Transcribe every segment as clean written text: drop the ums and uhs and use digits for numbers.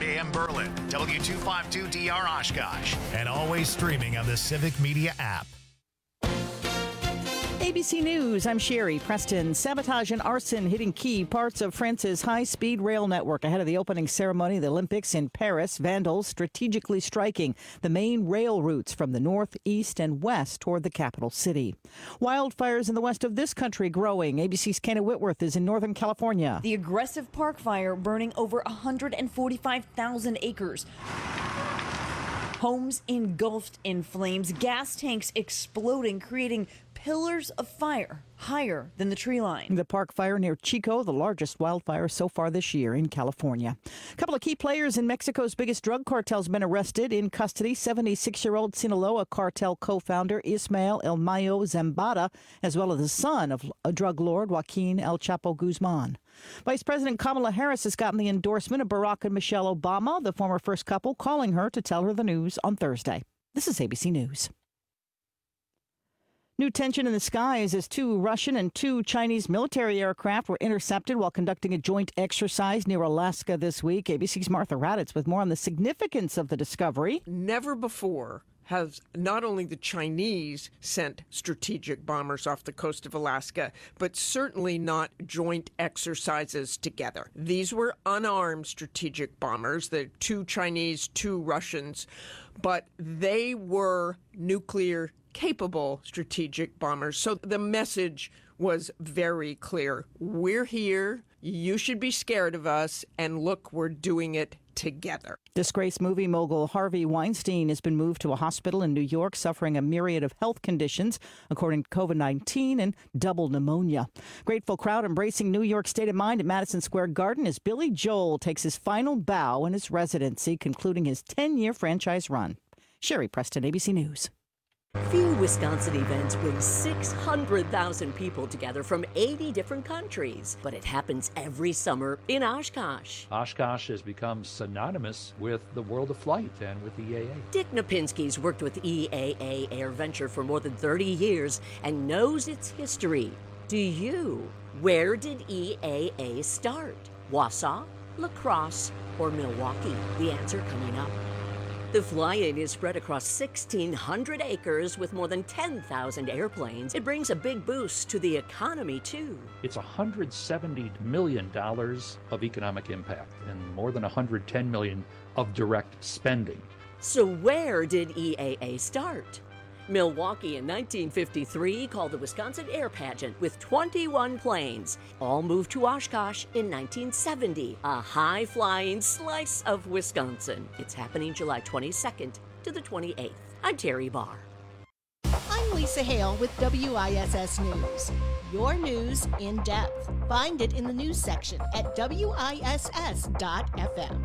AM Berlin, W252DR Oshkosh, and always streaming on the Civic Media app. ABC News, I'm Sherry Preston. Sabotage and arson hitting key parts of France's high-speed rail network ahead of the opening ceremony of the Olympics in Paris. Vandals strategically striking the main rail routes from the north, east, and west toward the capital city. Wildfires in the west of this country growing. ABC's Kenna Whitworth is in Northern California. The aggressive park fire burning over 145,000 acres. Homes engulfed in flames, gas tanks exploding, creating pillars of fire higher than the tree line. The park fire near Chico, the largest wildfire so far this year in California. A couple of key players in Mexico's biggest drug cartel has been arrested in custody. 76-year-old Sinaloa cartel co-founder Ismael El Mayo Zambada, as well as the son of a drug lord Joaquin El Chapo Guzman. Vice President Kamala Harris has gotten the endorsement of Barack and Michelle Obama, the former first couple, calling her to tell her the news on Thursday. This is ABC News. New tension in the skies as 2 Russian and 2 Chinese military aircraft were intercepted while conducting a joint exercise near Alaska this week. ABC's Martha Raddatz with more on the significance of the discovery. Never before has not only the Chinese sent strategic bombers off the coast of Alaska, but certainly not joint exercises together. These were unarmed strategic bombers, the 2 Chinese, 2 Russians, but they were nuclear capable strategic bombers. So the message was very clear. We're here. You should be scared of us. And look, we're doing it together. Disgraced movie mogul Harvey Weinstein has been moved to a hospital in New York, suffering a myriad of health conditions, according to COVID-19 and double pneumonia. Grateful crowd embracing New York state of mind at Madison Square Garden as Billy Joel takes his final bow in his residency, concluding his 10-year franchise run. Sherry Preston, ABC News. Few Wisconsin events bring 600,000 people together from 80 different countries, but it happens every summer in Oshkosh. Oshkosh has become synonymous with the world of flight and with EAA. Dick Napinski's worked with EAA AirVenture for more than 30 years and knows its history. Do you? Where did EAA start? Wausau, La Crosse, or Milwaukee? The answer coming up. The fly-in is spread across 1,600 acres with more than 10,000 airplanes. It brings a big boost to the economy, too. It's $170 million of economic impact and more than $110 million of direct spending. So where did EAA start? Milwaukee in 1953 called the Wisconsin Air Pageant with 21 planes. All moved to Oshkosh in 1970, a high-flying slice of Wisconsin. It's happening July 22nd to the 28th. I'm Terry Barr. I'm Lisa Hale with WISS News. Your news in depth. Find it in the news section at WISS.FM.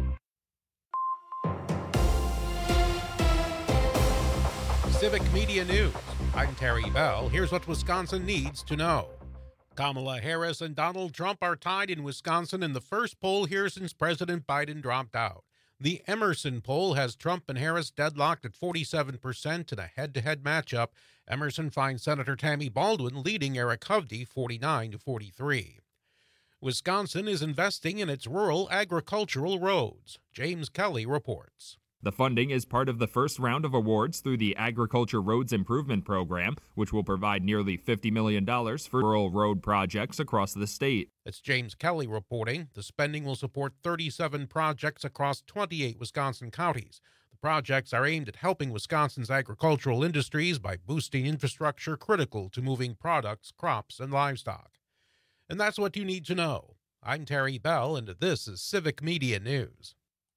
Civic Media News. I'm Terry Bell. Here's what Wisconsin needs to know. Kamala Harris and Donald Trump are tied in Wisconsin in the first poll here since President Biden dropped out. The Emerson poll has Trump and Harris deadlocked at 47% in a head-to-head matchup. Emerson finds Senator Tammy Baldwin leading Eric Hovde 49-43. Wisconsin is investing in its rural agricultural roads. James Kelly reports. The funding is part of the first round of awards through the Agriculture Roads Improvement Program, which will provide nearly $50 million for rural road projects across the state. It's James Kelly reporting. The spending will support 37 projects across 28 Wisconsin counties. The projects are aimed at helping Wisconsin's agricultural industries by boosting infrastructure critical to moving products, crops, and livestock. And that's what you need to know. I'm Terry Bell, and this is Civic Media News.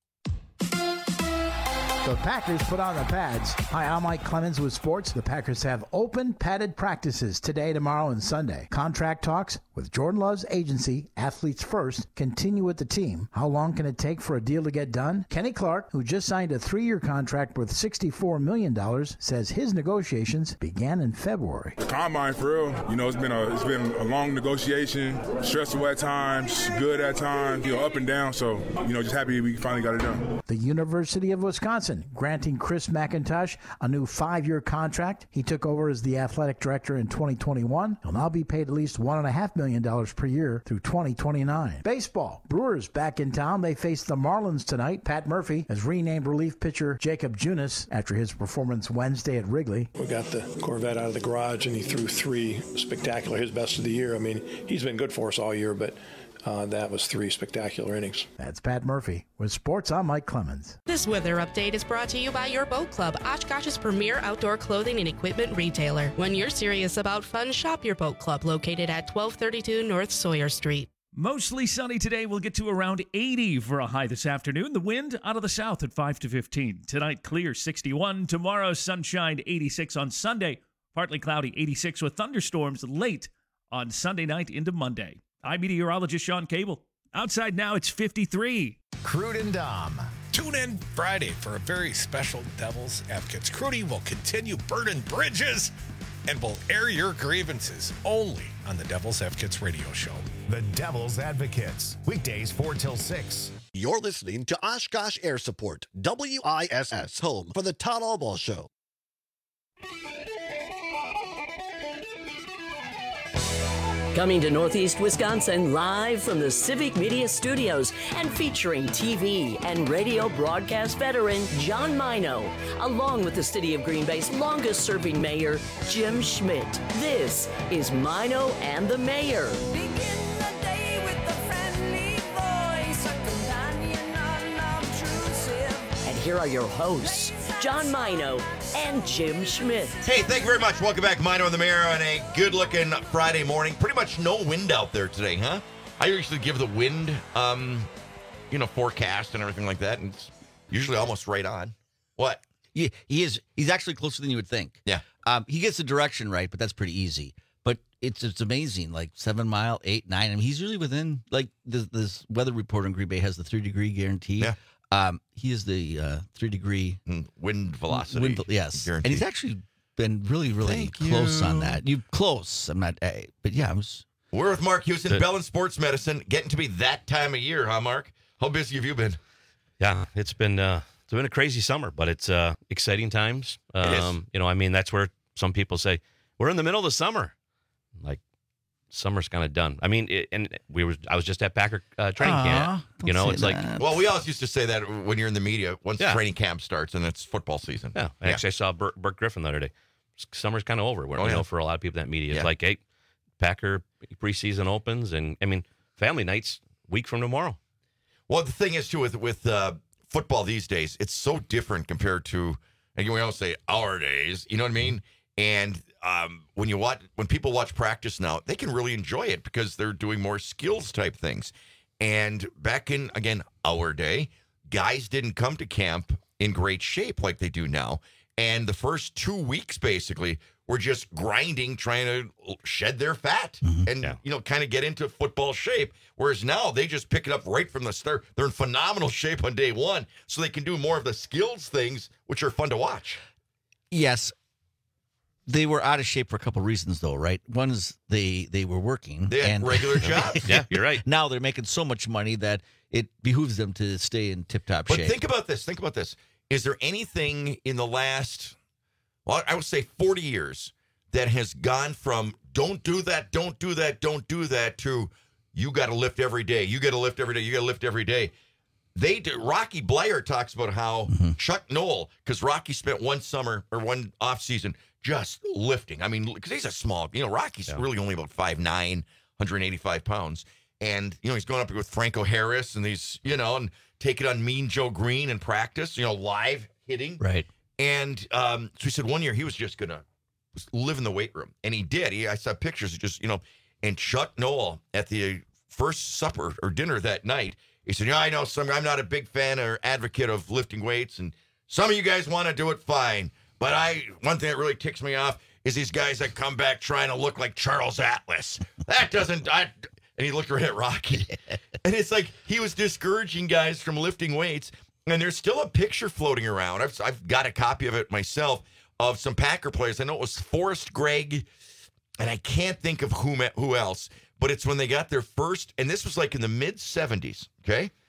The Packers put on the pads. Hi, I'm Mike Clemens with sports. The Packers have open padded practices today, tomorrow, and Sunday. Contract talks with Jordan Love's agency, Athletes First, continue with the team. How long can it take for a deal to get done? Kenny Clark, who just signed a 3-year contract worth $64 million, says his negotiations began in February. The combine, for real, it's been a long negotiation, stressful at times, good at times, up and down. So, just happy we finally got it done. The University of Wisconsin Wisconsin, granting Chris McIntosh a new 5-year contract. He took over as the athletic director in 2021. He'll now be paid at least $1.5 million per year through 2029. Baseball. Brewers back in town. They face the Marlins tonight. Pat Murphy has renamed relief pitcher Jacob Junis after his performance Wednesday at Wrigley. We got the Corvette out of the garage, and he threw 3 spectacular, his best of the year. I mean, he's been good for us all year, but that was 3 spectacular innings. That's Pat Murphy. With sports, I'm Mike Clemens. This weather update is brought to you by Your Boat Club, Oshkosh's premier outdoor clothing and equipment retailer. When you're serious about fun, shop Your Boat Club, located at 1232 North Sawyer Street. Mostly sunny today. We'll get to around 80 for a high this afternoon. The wind out of the south at 5 to 15. Tonight, clear 61. Tomorrow, sunshine 86 on Sunday. Partly cloudy 86 with thunderstorms late on Sunday night into Monday. I'm meteorologist Sean Cable. Outside now, it's 53. Crude and Dom. Tune in Friday for a very special Devil's Advocates. Crudy will continue burning bridges and will air your grievances only on the Devil's Advocates radio show. The Devil's Advocates. Weekdays 4 till 6. You're listening to Oshkosh Air Support, WISS, home for the Todd Albaugh Show. Coming to Northeast Wisconsin live from the Civic Media Studios and featuring TV and radio broadcast veteran John Mino, along with the City of Green Bay's longest-serving mayor, Jim Schmidt. This is Mino and the Mayor. And here are your hosts, John Mino and Jim Schmidt. Hey, thank you very much. Welcome back, Mino and the Mayor, on a good-looking Friday morning. Pretty much no wind out there today, huh? I usually give the wind, forecast and everything like that, and it's usually almost right on. What? He's actually closer than you would think. Yeah. He gets the direction right, but that's pretty easy. But it's amazing, like 7 mile, 8, 9. I mean, he's really within, like, this weather report in Green Bay has the 3-degree guarantee. Yeah. He is the 3-degree wind velocity. Yes. Guarantee. And he's actually been really, really close on that. Close. I'm not, but yeah, We're with Mark Houston, Bell and Sports Medicine. Getting to be that time of year, huh, Mark? How busy have you been? Yeah, it's been a crazy summer, but it's exciting times. It is. That's where some people say we're in the middle of the summer. Like, summer's kind of done. I mean, I was just at Packer training camp. It's like, well, we always used to say that when you're in the media, once training camp starts and it's football season. Yeah, actually, I saw Burt Griffin the other day. Summer's kind of over. For a lot of people that media, it's like, hey, Packer preseason opens, and I mean, family nights week from tomorrow. Well, the thing is too with football these days, it's so different compared to, again, we always say our days. You know what I mean? And when people watch practice now, they can really enjoy it because they're doing more skills type things. And back in, again, our day, guys didn't come to camp in great shape like they do now. And the first 2 weeks, basically, were just grinding, trying to shed their fat and, kind of get into football shape. Whereas now they just pick it up right from the start. They're in phenomenal shape on day one, so they can do more of the skills things, which are fun to watch. Yes. They were out of shape for a couple of reasons, though, right? One is they were working. They had regular jobs. Yeah, you're right. Now they're making so much money that it behooves them to stay in tip-top shape. But think about this. Is there anything in the last, I would say 40 years that has gone from don't do that to you got to lift every day. You got to lift every day. You got to lift every day. They do. Rocky Blair talks about how Chuck Noll, because Rocky spent one summer or one off season just lifting. I mean, because he's a small, Rocky's really only about 5'9", 185 pounds. And, he's going up with Franco Harris and these, and taking on Mean Joe Green in practice, live hitting. Right. And so he said one year he was just going to live in the weight room. And he did. I saw pictures of just, and Chuck Noll at the first supper or dinner that night, he said, I know I'm not a big fan or advocate of lifting weights, and some of you guys want to do it fine. But one thing that really ticks me off is these guys that come back trying to look like Charles Atlas. And he looked right at Rocky. And it's like he was discouraging guys from lifting weights. And there's still a picture floating around. I've got a copy of it myself of some Packer players. I know it was Forrest Gregg, and I can't think of who else. But it's when they got their first, and this was like in the mid-'70s, okay?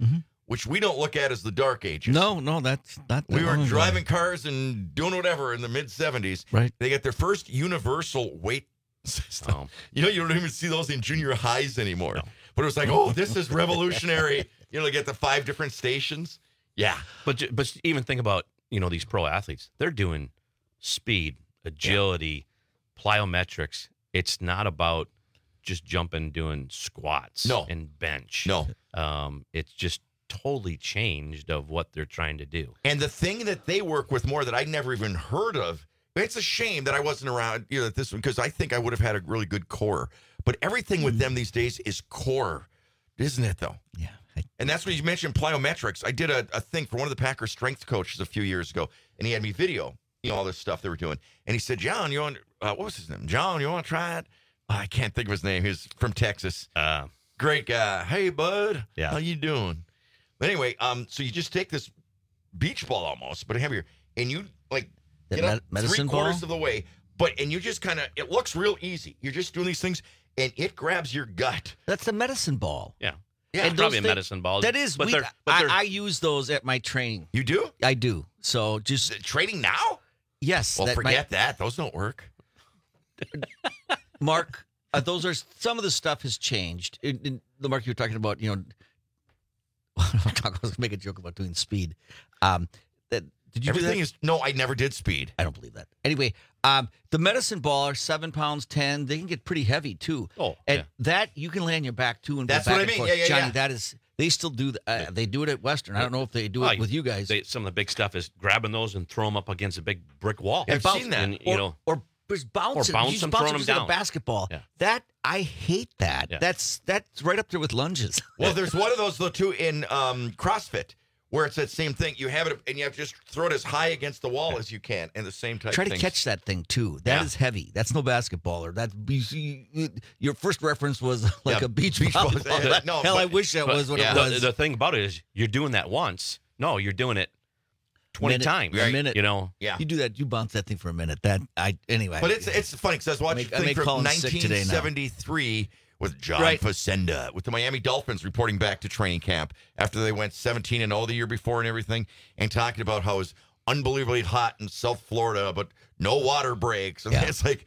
which we don't look at as the dark ages. No, that's not. We were driving cars and doing whatever in the mid-'70s. Right. They got their first universal weight system. Oh. You don't even see those in junior highs anymore. No. But it was like, oh, this is revolutionary. They get the 5 different stations. Yeah. But even think about, these pro athletes. They're doing speed, agility, plyometrics. It's not about just jumping, doing squats and bench. No. It's just totally changed of what they're trying to do. And the thing that they work with more that I'd never even heard of, it's a shame that I wasn't around at this one, because I think I would have had a really good core. But everything with them these days is core, isn't it, though? Yeah. And that's when you mentioned plyometrics. I did a thing for one of the Packers strength coaches a few years ago, and he had me video, all this stuff they were doing. And he said, John, you want, what was his name? John, you want to try it? I can't think of his name. He's from Texas. Great guy. Hey, bud. Yeah. How you doing? But anyway, so you just take this beach ball almost, but heavier, and you get up medicine 3/4 ball? of the way, and you just kind of, it looks real easy. You're just doing these things, and it grabs your gut. That's the medicine ball. Yeah. Yeah, and probably a medicine ball. That is, I use those at my training. You do? I do. So just training now? Yes. Well, forget that. Those don't work. Mark, those are some of the stuff has changed. In the Mark, you were talking about, I was going to make a joke about doing speed. Did you Everything do that? No, I never did speed. I don't believe that. Anyway, the medicine ball are 7 pounds, 10. They can get pretty heavy too. Oh, and that you can lay on your back too. And that's go back what I and mean. forth. Yeah, Johnny, yeah. that is. They still do. They do it at Western. I don't know if they do it with you guys. Some of the big stuff is grabbing those and throw them up against a big brick wall. I've seen that. And, or just bouncing. Or You just throwing bounce them like down. a basketball. Yeah. That I hate that. Yeah. That's right up there with lunges. Well, there's one of those though too in CrossFit, where it's that same thing. You have it, and you have to just throw it as high against the wall as you can, and the same type. Try to things. catch that thing too. That is heavy. That's no basketballer. That your first reference was like a beach ball. No, Hell, I but- wish that was what it was. The thing about it is you're doing that once. No, you're doing it 20 times. A minute. Yeah. You do that. You bounce that thing for a minute. Anyway. But it's funny because I was watching a thing from 1973 with John Facenda with the Miami Dolphins reporting back to training camp after they went 17-0 the year before and everything, and talking about how it was unbelievably hot in South Florida, but no water breaks. And it's like,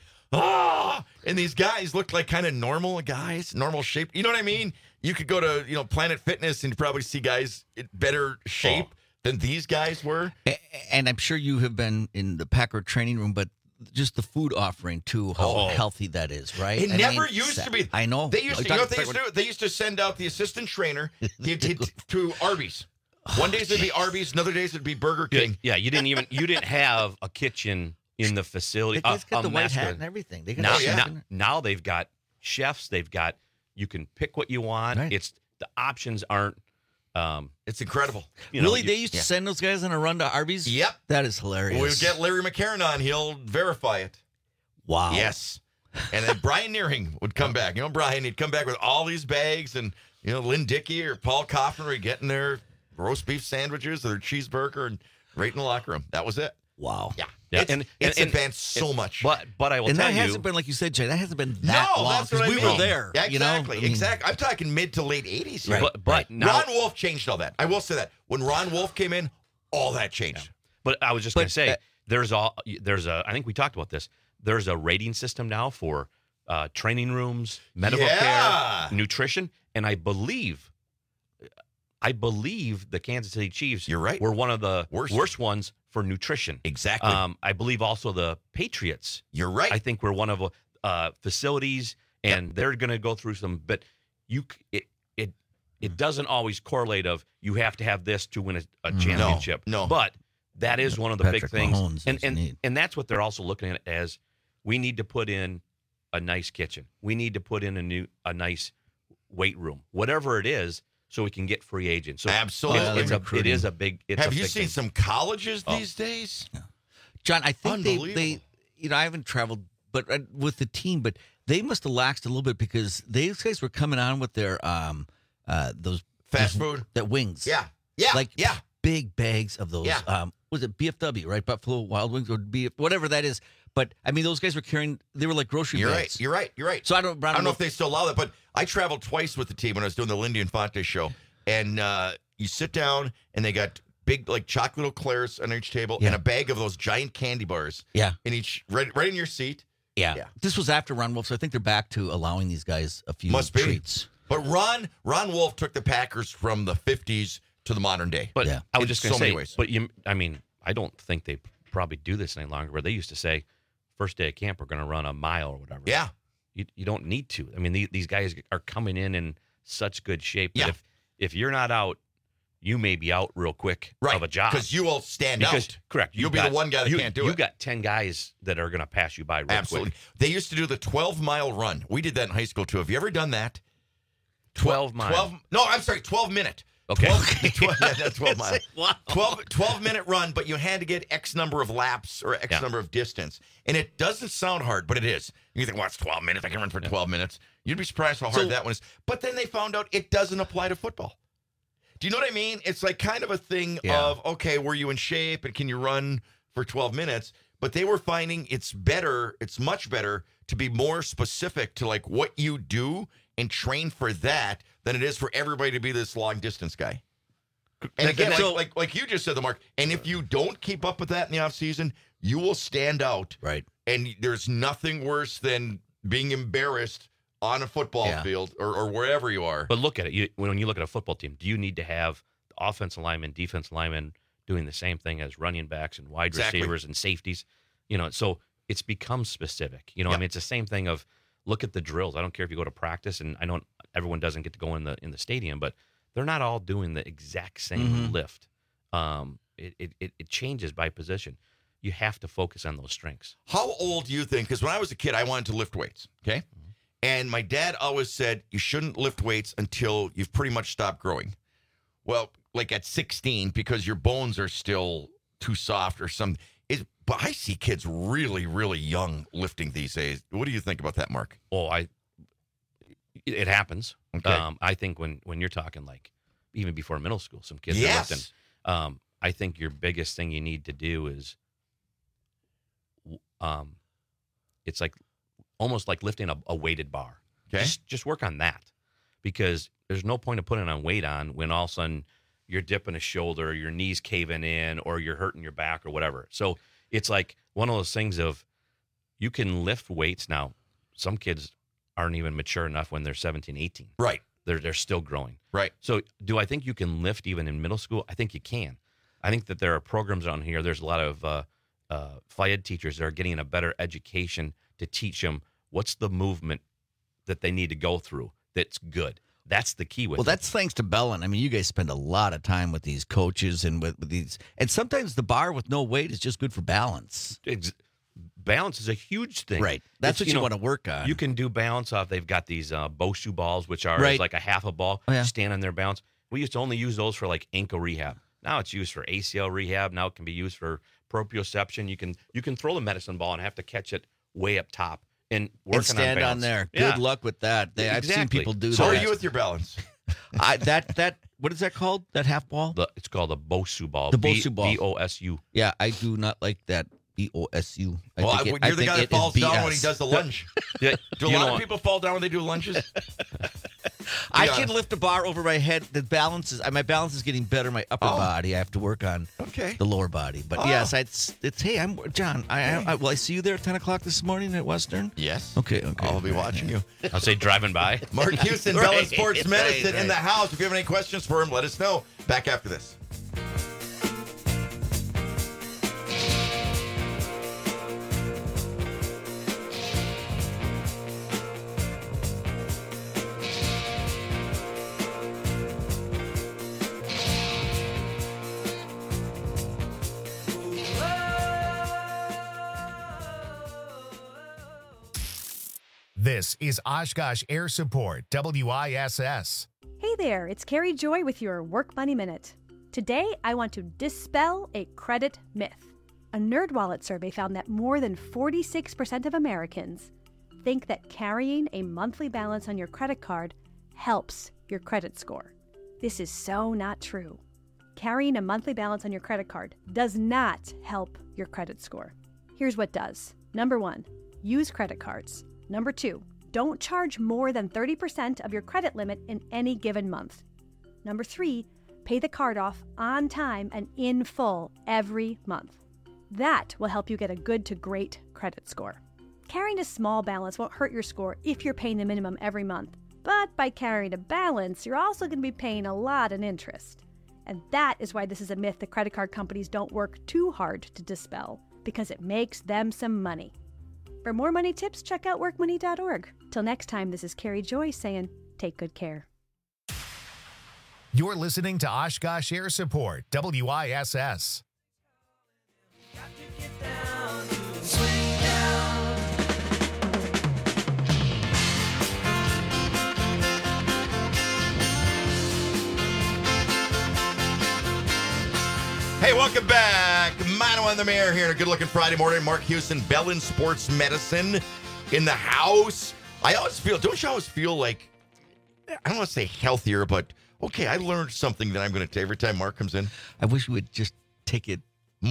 and these guys looked like kind of normal guys, normal shape. You know what I mean? You could go to Planet Fitness and probably see guys in better shape than these guys were. And I'm sure you have been in the Packer training room, but just the food offering too, how healthy that is, right? It never used to be. I know. They used to. You know what they used to do? They used to send out the assistant trainer to Arby's. One day it'd be Arby's, another days it'd be Burger King. Yeah, you didn't have a kitchen in the facility. They got the white hat and everything. They got now they've got chefs. They've got, you can pick what you want. Right. It's the options aren't. It's incredible. Really, they used to send those guys on a run to Arby's? Yep. That is hilarious. We'll get Larry McCarron on. He'll verify it. Wow. Yes. And then Brian Neering would come back. Brian, he'd come back with all these bags, and, Lynn Dickey or Paul Kaufman were getting their roast beef sandwiches or their cheeseburger and right in the locker room. That was it. Wow. Yeah. Yeah, It's advanced so much. But I will and tell that you, hasn't been, like you said, Jay, that hasn't been that long. That's what I we mean. were there. Yeah, exactly. Exactly. I'm talking mid to late 80s here. Right. But now, Ron Wolf changed all that. I will say that. When Ron Wolf came in, all that changed. Yeah. But I was just going to say, I think we talked about this. There's a rating system now for training rooms, medical care, nutrition, and I believe the Kansas City Chiefs were one of the worst ones for nutrition. Exactly. I believe also the Patriots. You're right. I think we're one of facilities, and they're going to go through some. But it doesn't always correlate of you have to have this to win a championship. No. But that is one of the Patrick big things, Mahomes and that's what they're also looking at as we need to put in a nice kitchen. We need to put in a nice weight room, whatever it is, so we can get free agents. So absolutely, it is a big. Have you seen some colleges these days? Yeah. John, I think they I haven't traveled, but with the team, but they must have laxed a little bit because these guys were coming on with their those fast food, that wings, like big bags of those. Yeah. Was it BFW, right? Buffalo Wild Wings or whatever that is. But I mean, those guys were carrying. They were like grocery bags. You're right. So I don't know if they still allow that, but I traveled twice with the team when I was doing the Lindy Infante show, and you sit down, and they got big, like, chocolate eclairs on each table and a bag of those giant candy bars. Yeah. In each, right in your seat. Yeah. This was after Ron Wolf, so I think they're back to allowing these guys a few treats. But Ron Wolf took the Packers from the 50s to the modern day. But I was just going to say, ways. but I don't think they probably do this any longer, where they used to say, first day of camp, we're going to run a mile or whatever. Yeah. You don't need to. I mean, these guys are coming in such good shape that if you're not out, you may be out real quick of a job. Because you will stand out. Correct. You'll be the one guy that can't do it. You got 10 guys that are going to pass you by real Absolutely. quick. They used to do the 12-mile run. We did that in high school, too. Have you ever done that? 12 mile. 12-minute. Okay. 12 mile. Wow. 12-minute run, but you had to get X number of laps or X number of distance. And it doesn't sound hard, but it is. You think, well, it's 12 minutes. I can run for 12 minutes. You'd be surprised how hard that one is. But then they found out it doesn't apply to football. Do you know what I mean? It's like kind of a thing of, okay, were you in shape and can you run for 12 minutes? But they were finding it's much better to be more specific to like what you do and train for that than it is for everybody to be this long distance guy. And again, like you just said, the Mark, and if you don't keep up with that in the offseason, you will stand out. Right. And there's nothing worse than being embarrassed on a football field or wherever you are. But look at it. When you look at a football team, do you need to have the offensive linemen, defensive linemen doing the same thing as running backs and wide receivers and safeties? So it's become specific. I mean, it's the same thing of look at the drills. I don't care if you go to practice, and I know everyone doesn't get to go in the stadium, but they're not all doing the exact same lift. It changes by position. You have to focus on those strengths. How old do you think? Because when I was a kid, I wanted to lift weights. Okay. And my dad always said, you shouldn't lift weights until you've pretty much stopped growing. Well, like at 16, because your bones are still too soft or something. But I see kids really, really young lifting these days. What do you think about that, Mark? Oh, it happens. Okay. I think when you're talking like even before middle school, some kids are lifting. I think your biggest thing you need to do is it's like almost like lifting a weighted bar. Okay. Just work on that, because there's no point of putting on weight on when all of a sudden you're dipping a shoulder, your knees caving in, or you're hurting your back or whatever. So it's like one of those things of you can lift weights. Now, some kids aren't even mature enough when they're 17, 18. Right. They're still growing. Right. So do I think you can lift even in middle school? I think you can. I think that there are programs on here. There's a lot of Phi Ed teachers that are getting a better education to teach them what's the movement that they need to go through that's good. That's the key with it. That's thanks to Bellin. I mean, you guys spend a lot of time with these coaches and with these, and sometimes the bar with no weight is just good for balance. Balance is a huge thing. Right. That's what you want to work on. You can do balance off. They've got these Boshu balls, which are like a half a ball. Stand on their balance. We used to only use those for like ankle rehab. Now it's used for ACL rehab. Now it can be used for proprioception. You can throw the medicine ball and have to catch it way up top and stand on there. Good luck with that. I've seen people do that. How are you with your balance? That what is that called? That half ball? It's called a Bosu ball. The Bosu ball. BOSU. Yeah, I do not like that. BOSU. You're the guy that falls down when he does the lunge. Do a lot of people fall down when they do lunges? I can lift a bar over my head. My balance is getting better. My upper body, I have to work on the lower body. But yes, it's hey, I'm John. Will I see you there at 10 o'clock this morning at Western? Yes. Okay. I'll be watching you. I'll say driving by. Mark Houston, Bellin Sports Medicine in the house. If you have any questions for him, let us know. Back after this. This is Oshkosh Air Support, WISS. Hey there, it's Carrie Joy with your Work Money Minute. Today, I want to dispel a credit myth. A NerdWallet survey found that more than 46% of Americans think that carrying a monthly balance on your credit card helps your credit score. This is so not true. Carrying a monthly balance on your credit card does not help your credit score. Here's what does. Number 1, use credit cards. Number 2, don't charge more than 30% of your credit limit in any given month. Number 3, Pay the card off on time and in full every month. That will help you get a good to great credit score. Carrying a small balance won't hurt your score if you're paying the minimum every month. But by carrying a balance, you're also going to be paying a lot in interest. And that is why this is a myth the credit card companies don't work too hard to dispel, because it makes them some money. For more money tips, check out workmoney.org. Till next time, this is Carrie Joy saying, take good care. You're listening to Oshkosh Air Support, WISS. Hey, welcome back. Mano and the Mayor here on a good-looking Friday morning. Mark Houston, Bellin Sports Medicine in the house. I always feel, don't you always feel like, I don't want to say healthier, but okay, I learned something that I'm going to take every time Mark comes in. I wish we would just take it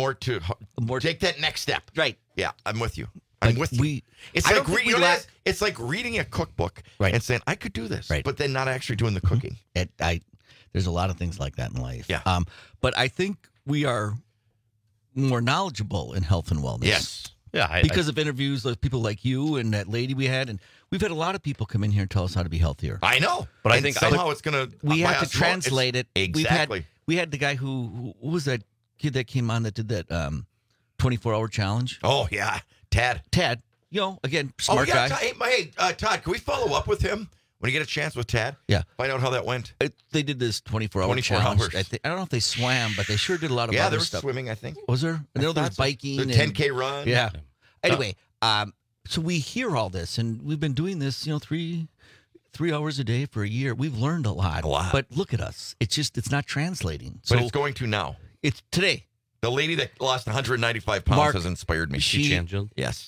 take that next step. Right. Yeah, I'm with you. I'm with you. It's like reading a cookbook and saying, I could do this, but then not actually doing the cooking. There's a lot of things like that in life. Yeah. But I think we are more knowledgeable in health and wellness. Yes. Yeah. Because of interviews with people like you and that lady we had. And we've had a lot of people come in here and tell us how to be healthier. I know. But I think somehow it's going to... We have to translate it. Exactly. We had the guy who was that kid that came on that did that 24-hour challenge? Oh, yeah. Tad. Again, smart guy. Todd, can we follow up with him when you get a chance with Tad? Yeah. Find out how that went. They did this 24-hour challenge. I don't know if they swam, but they sure did a lot of other stuff. Yeah, there was swimming, I think. Was there? I know there was biking. The 10K run. Yeah. Anyway, so we hear all this, and we've been doing this, 3 hours a day for a year. We've learned a lot. But look at us. It's not translating. But it's going to now. It's today. The lady that lost 195 pounds has inspired me. She changed. Yes.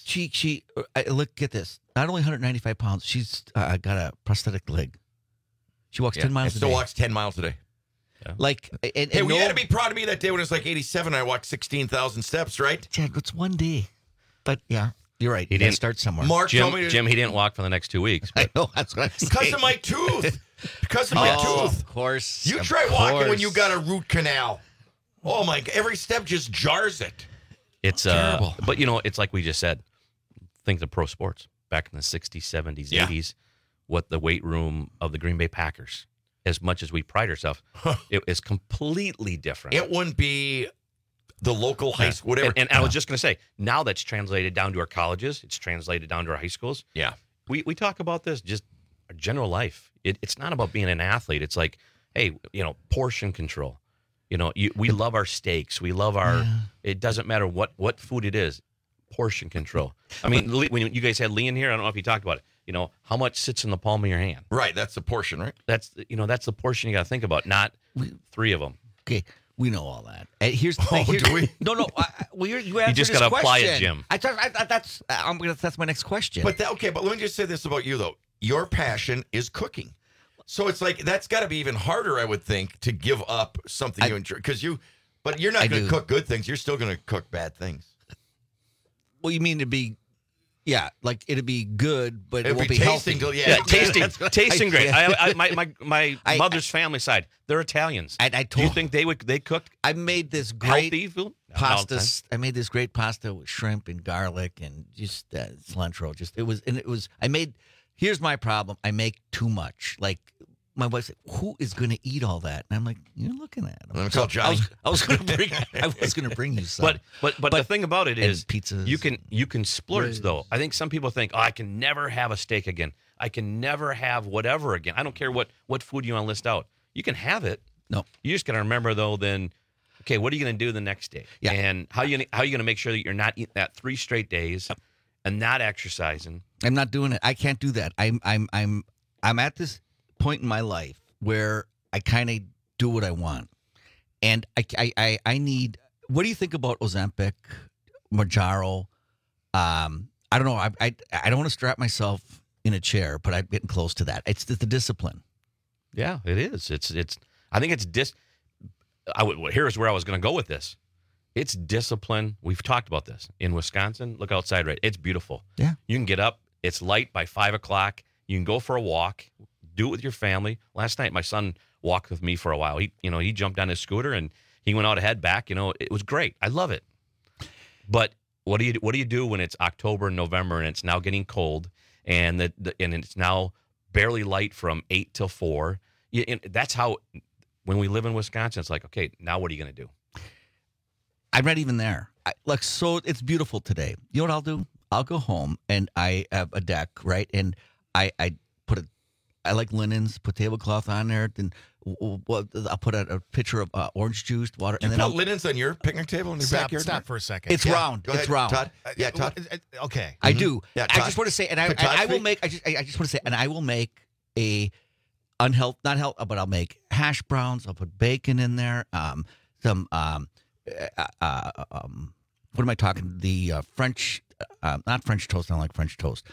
Look at this. Not only 195 pounds, she's got a prosthetic leg. She walks 10 miles a day. Still walks 10 miles a day. Yeah. We had to be proud of me that day when it was like 87. I walked 16,000 steps, right? Yeah, it's one day. But yeah, you're right. He didn't start somewhere. Mark Jim, told me Jim, he didn't walk for the next 2 weeks. I know, that's what I'm saying. Because of my tooth. Because of my tooth. Of course. You try walking when you got a root canal. Oh my! Every step just jars it. It's terrible. But it's like we just said. Think of pro sports back in the 60s, 70s, 80s. What the weight room of the Green Bay Packers. As much as we pride ourselves, it is completely different. It wouldn't be the local high school, whatever. And I was just going to say, now that's translated down to our colleges. It's translated down to our high schools. Yeah, we talk about this just our general life. It's not about being an athlete. It's like, hey, portion control. We love our steaks. We love our. Yeah. It doesn't matter what food it is. Portion control. I mean, when you guys had Lee in here, I don't know if you talked about it. How much sits in the palm of your hand? Right, that's the portion, right? That's the portion you got to think about, not 3 of them. Okay, we know all that. Here's the thing. Do we? No. You just got to apply it, Jim. That's my next question. But let me just say this about you though. Your passion is cooking. So it's like that's got to be even harder, I would think, to give up something you enjoy but you're not going to cook good things. You're still going to cook bad things. Well, you mean it'd be good, but it won't be tasting healthy. Tasting great. My mother's family side, they're Italians. Do you think they cooked? I made this great food? pasta. I made this great pasta with shrimp and garlic and just cilantro. Here's my problem. I make too much. Like my wife said, "Who is going to eat all that?" And I'm like, "You're looking at them." I'm called Johnny. I was going to bring you some. But the thing about it is, pizzas. You can splurge though. I think some people think, "Oh, I can never have a steak again. I can never have whatever again. I don't care what food you want to list out. You can have it. No, you just got to remember though. Then, okay, what are you going to do the next day? Yeah. And how you going to make sure that you're not eating that 3 straight days and not exercising? I'm not doing it. I can't do that. I'm at this point in my life where I kind of do what I want, and I need. What do you think about Ozempic, Mounjaro? I don't know. I don't want to strap myself in a chair, but I'm getting close to that. It's the discipline. Yeah, it is. It's. I think it's here's where I was going to go with this. It's discipline. We've talked about this in Wisconsin. Look outside, right? It's beautiful. Yeah. You can get up. It's light by 5 o'clock. You can go for a walk. Do it with your family. Last night, my son walk with me for a while. He jumped on his scooter and he went out ahead back. It was great. I love it. But what do you do when it's October and November and it's now getting cold and and it's now barely light from 8 till 4? That's how, when we live in Wisconsin, it's like, okay, now what are you going to do? I'm not even there. So it's beautiful today. You know what I'll do? I'll go home and I have a deck, right? And I like linens, put tablecloth on there. Then I'll put a pitcher of orange juice, water. And then I'll linens on your picnic table in your backyard. Stop for a second. It's round. Go ahead, it's round. Todd. Yeah, Todd. Okay. I do. Yeah, I just want to say, and I will make. I just want to say, and I will make a but I'll make hash browns. I'll put bacon in there. Some what am I talking? The French, not French toast. I don't like French toast.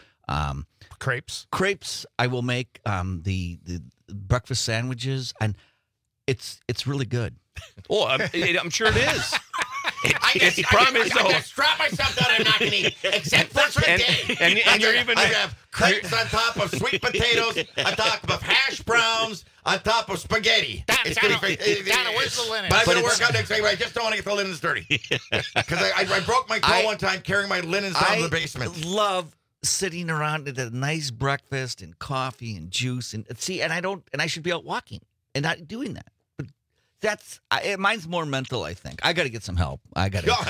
Crepes. I will make the breakfast sandwiches, and it's really good. Oh, I'm sure it is. I promise, though. I just strap myself down. I'm not going to eat, except for today. And you're even. I have crepes on top of sweet potatoes, on top of hash browns, on top of spaghetti. Donna, where's the linen? But I'm going to work out next week. I just don't want to get the linens dirty. Because I broke my toe one time carrying my linens down to the basement. I love sitting around at a nice breakfast and coffee and juice and I should be out walking and not doing that. But mine's more mental, I think. I got to get some help. I'm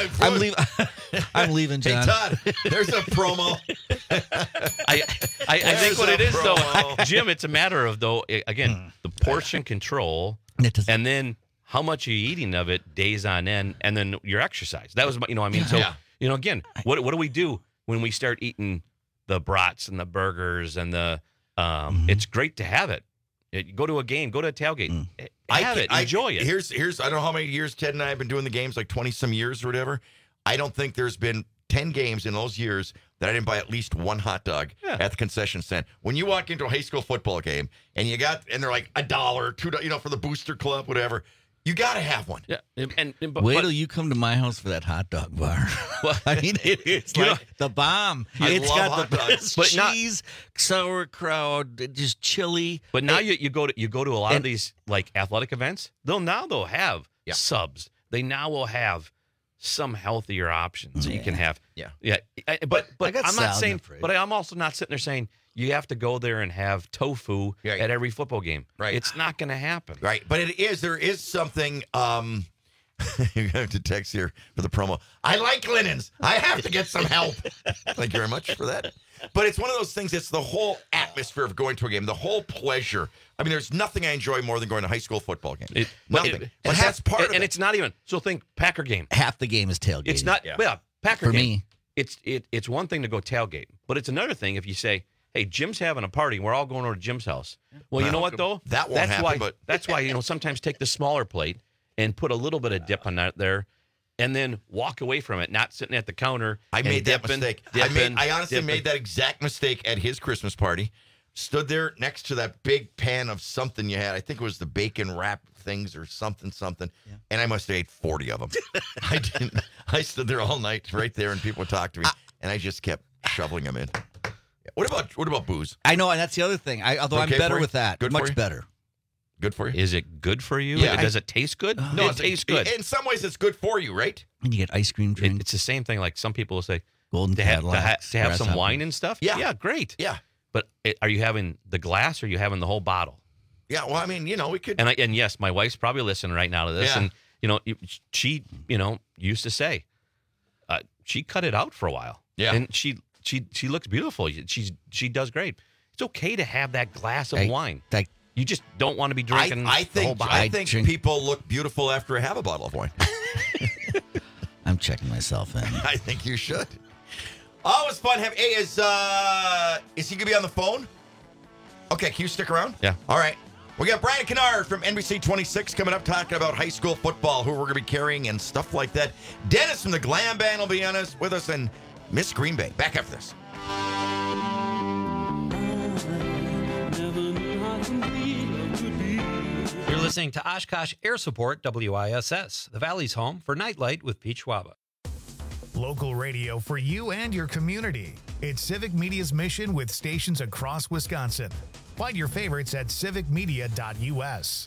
leaving, John. Hey, Todd, there's a promo. I think what it is, though, Jim, it's a matter of, though, again, the portion control and then how much are you eating of it days on end and then your exercise. That was, again, what do we do when we start eating the brats and the burgers and the it's great to have it. You go to a game, go to a tailgate, enjoy it. Here's I don't know how many years Ted and I have been doing the games, like 20 some years or whatever. I don't think there's been 10 games in those years that I didn't buy at least one hot dog at the concession stand. When you walk into a high school football game and they're like $1, $2, for the booster club, whatever. You got to have one. Yeah, wait till you come to my house for that hot dog bar. I mean, it's like the bomb. It's got the best cheese, sauerkraut, just chili. But now you go to a lot of these like athletic events. They'll have subs. They now will have some healthier options that you can have. But I'm not saying. But I'm also not sitting there saying you have to go there and have tofu at every football game. Right. It's not going to happen. Right. But there is something. You have to text here for the promo. I like linens. I have to get some help. Thank you very much for that. But it's one of those things. It's the whole atmosphere of going to a game, the whole pleasure. I mean, there's nothing I enjoy more than going to high school football games. Nothing. But that's part of it. And it's not even. So think Packer game. Half the game is tailgate. It's not. Yeah. Packer for game. Me. It's one thing to go tailgate, but it's another thing if you say, hey, Jim's having a party. We're all going over to Jim's house. Well, you know what, though? That won't happen. That's why, sometimes take the smaller plate and put a little bit of dip on that there and then walk away from it, not sitting at the counter. I made that mistake. I honestly made that exact mistake at his Christmas party. Stood there next to that big pan of something you had. I think it was the bacon wrap things or something. Yeah. And I must have ate 40 of them. I didn't. I stood there all night right there and people would talk to me. And I just kept shoveling them in. What about booze? I know, and that's the other thing. Although I'm better with that. Much better. Good for you? Is it good for you? Yeah. Does it taste good? No, it tastes good. In some ways, it's good for you, right? And you get ice cream drink. It's the same thing. Like some people will say, Golden to have some wine and stuff. Yeah, great. Yeah. But are you having the glass or are you having the whole bottle? Yeah, well, I mean, we could. And yes, my wife's probably listening right now to this. Yeah. And, she, used to say, she cut it out for a while. Yeah. And she looks beautiful. She does great. It's okay to have that glass of wine. You just don't want to be drinking the whole bottle. I think people look beautiful after I have a bottle of wine. I'm checking myself in. I think you should. Oh, it's fun. Hey, is he going to be on the phone? Okay, can you stick around? Yeah. All right. We got Brian Kennard from NBC 26 coming up talking about high school football, who we're going to be carrying and stuff like that. Dennis from the Glam Band will be on us with us, and Miss Green Bay. Back after this. You're listening to Oshkosh Air Support WISS, the Valley's home for Nightlight with Pete Schwaba. Local radio for you and your community. It's Civic Media's mission with stations across Wisconsin. Find your favorites at civicmedia.us.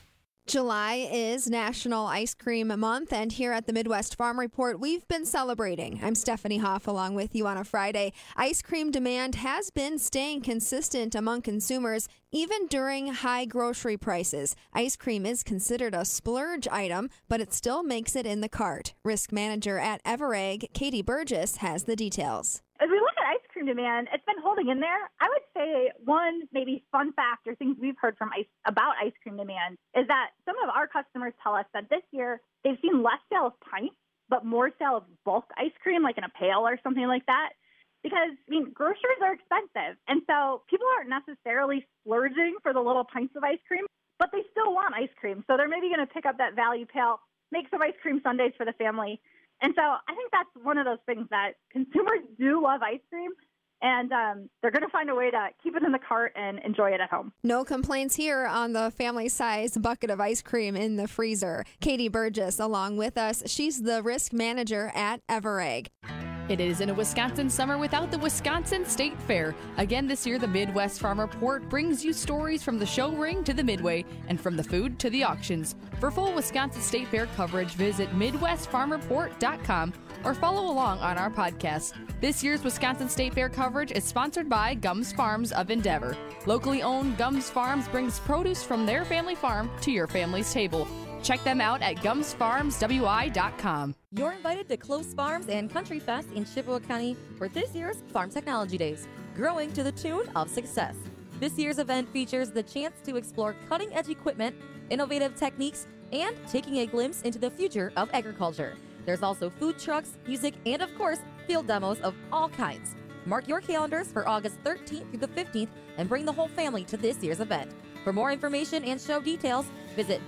July is National Ice Cream Month, and here at the Midwest Farm Report, we've been celebrating. I'm Stephanie Hoff along with you on a Friday. Ice cream demand has been staying consistent among consumers, even during high grocery prices. Ice cream is considered a splurge item, but it still makes it in the cart. Risk manager at Everegg, Katie Burgess, has the details. As we look at ice cream demand, it's been holding in there. I would say one maybe fun fact or things we've heard from about ice cream demand is that some of our customers tell us that this year they've seen less sale of pints, but more sale of bulk ice cream, like in a pail or something like that. Because, groceries are expensive, and so people aren't necessarily splurging for the little pints of ice cream, but they still want ice cream. So they're maybe going to pick up that value pail, make some ice cream sundaes for the family. And so I think that's one of those things that consumers do love ice cream, and they're going to find a way to keep it in the cart and enjoy it at home. No complaints here on the family-sized bucket of ice cream in the freezer. Katie Burgess along with us. She's the risk manager at Everegg. It isn't a Wisconsin summer without the Wisconsin State Fair. Again this year, the Midwest Farm Report brings you stories from the show ring to the midway and from the food to the auctions. For full Wisconsin State Fair coverage, visit MidwestFarmReport.com or follow along on our podcast. This year's Wisconsin State Fair coverage is sponsored by Gums Farms of Endeavor. Locally owned Gums Farms brings produce from their family farm to your family's table. Check them out at gumsfarmswi.com. You're invited to Close Farms and Country Fest in Chippewa County for this year's Farm Technology Days, growing to the tune of success. This year's event features the chance to explore cutting-edge equipment, innovative techniques, and taking a glimpse into the future of agriculture. There's also food trucks, music, and of course, field demos of all kinds. Mark your calendars for August 13th through the 15th and bring the whole family to this year's event. For more information and show details, visit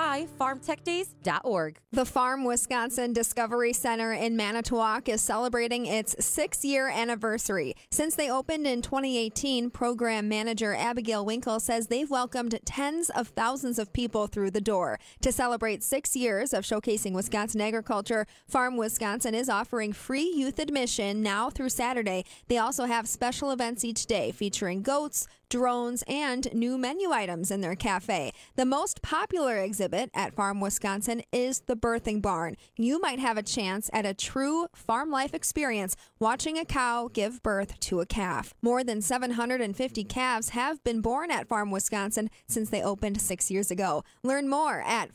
wifarmtechdays.org. The Farm Wisconsin Discovery Center in Manitowoc is celebrating its 6-year anniversary. Since they opened in 2018, program manager Abigail Winkle says they've welcomed tens of thousands of people through the door. To celebrate 6 years of showcasing Wisconsin agriculture, Farm Wisconsin is offering free youth admission now through Saturday. They also have special events each day featuring goats, drones, and new menu items in their cafe. The most popular exhibit at Farm Wisconsin is the birthing barn. You might have a chance at a true farm life experience watching a cow give birth to a calf. More than 750 calves have been born at Farm Wisconsin since they opened 6 years ago. Learn more at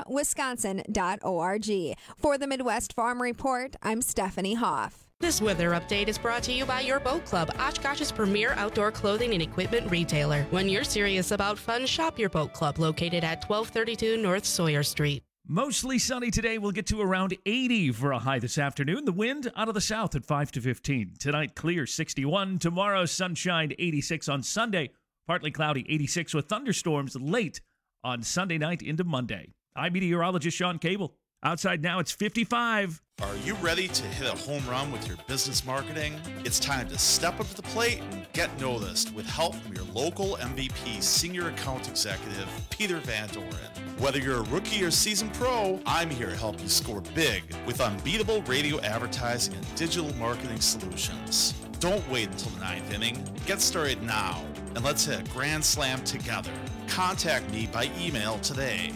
farmwisconsin.org. For the Midwest Farm Report, I'm Stephanie Hoff. This weather update is brought to you by your Boat Club, Oshkosh's premier outdoor clothing and equipment retailer. When you're serious about fun, shop your Boat Club, located at 1232 North Sawyer Street. Mostly sunny today. We'll get to around 80 for a high this afternoon. The wind out of the south at 5 to 15. Tonight, clear 61. Tomorrow, sunshine 86 on Sunday. Partly cloudy 86 with thunderstorms late on Sunday night into Monday. I'm meteorologist Sean Cable. Outside now, it's 55. Are you ready to hit a home run with your business marketing? It's time to step up to the plate and get noticed with help from your local MVP Senior Account Executive, Peter Van Doren. Whether you're a rookie or seasoned pro, I'm here to help you score big with unbeatable radio advertising and digital marketing solutions. Don't wait until the ninth inning. Get started now, and let's hit a grand slam together. Contact me by email today,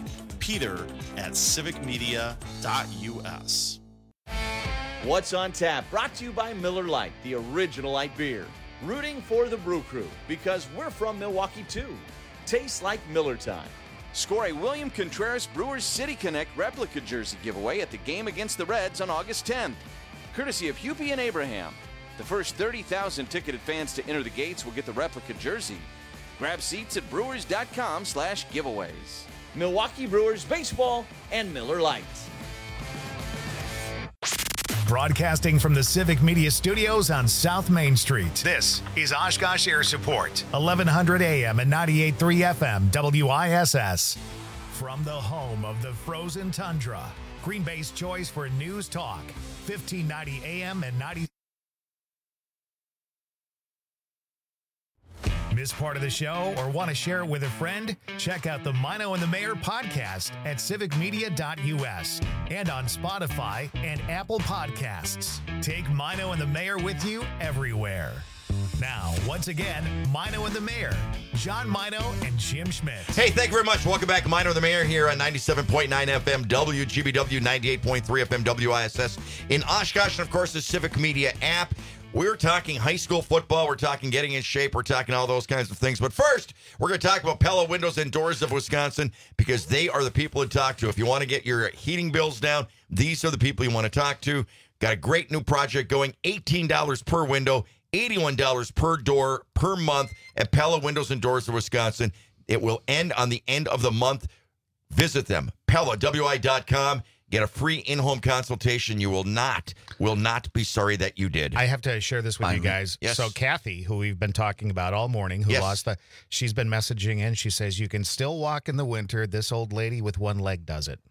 peter@civicmedia.us. What's on Tap, brought to you by Miller Lite, the original light beer. Rooting for the Brew Crew, because we're from Milwaukee too. Tastes like Miller time. Score a William Contreras Brewers City Connect replica jersey giveaway at the game against the Reds on August 10th. Courtesy of Hupie and Abraham. The first 30,000 ticketed fans to enter the gates will get the replica jersey. Grab seats at brewers.com/giveaways. Milwaukee Brewers Baseball and Miller Lite. Broadcasting from the Civic Media Studios on South Main Street. This is Oshkosh Air Support, 1100 AM and 98.3 FM WISS. From the home of the frozen tundra, Green Bay's choice for news talk, 1590 AM and 90. Miss part of the show or want to share it with a friend? Check out the Mino and the Mayor podcast at civicmedia.us and on Spotify and Apple Podcasts. Take Mino and the Mayor with you everywhere. Now, once again, Mino and the Mayor, John Mino and Jim Schmidt. Hey, thank you very much. Welcome back. Mino and the Mayor here on 97.9 FM, WGBW, 98.3 FM, WISS in Oshkosh, and of course the Civic Media app. We're talking high school football. We're talking getting in shape. We're talking all those kinds of things. But first, we're going to talk about Pella Windows and Doors of Wisconsin because they are the people to talk to. If you want to get your heating bills down, these are the people you want to talk to. Got a great new project going, $18 per window, $81 per door per month at Pella Windows and Doors of Wisconsin. It will end on the end of the month. Visit them, PellaWI.com. Get a free in-home consultation. You will not be sorry that you did. I have to share this with you guys. Yes. So Kathy, who we've been talking about all morning, who she's been messaging in. She says, you can still walk in the winter. This old lady with one leg does it.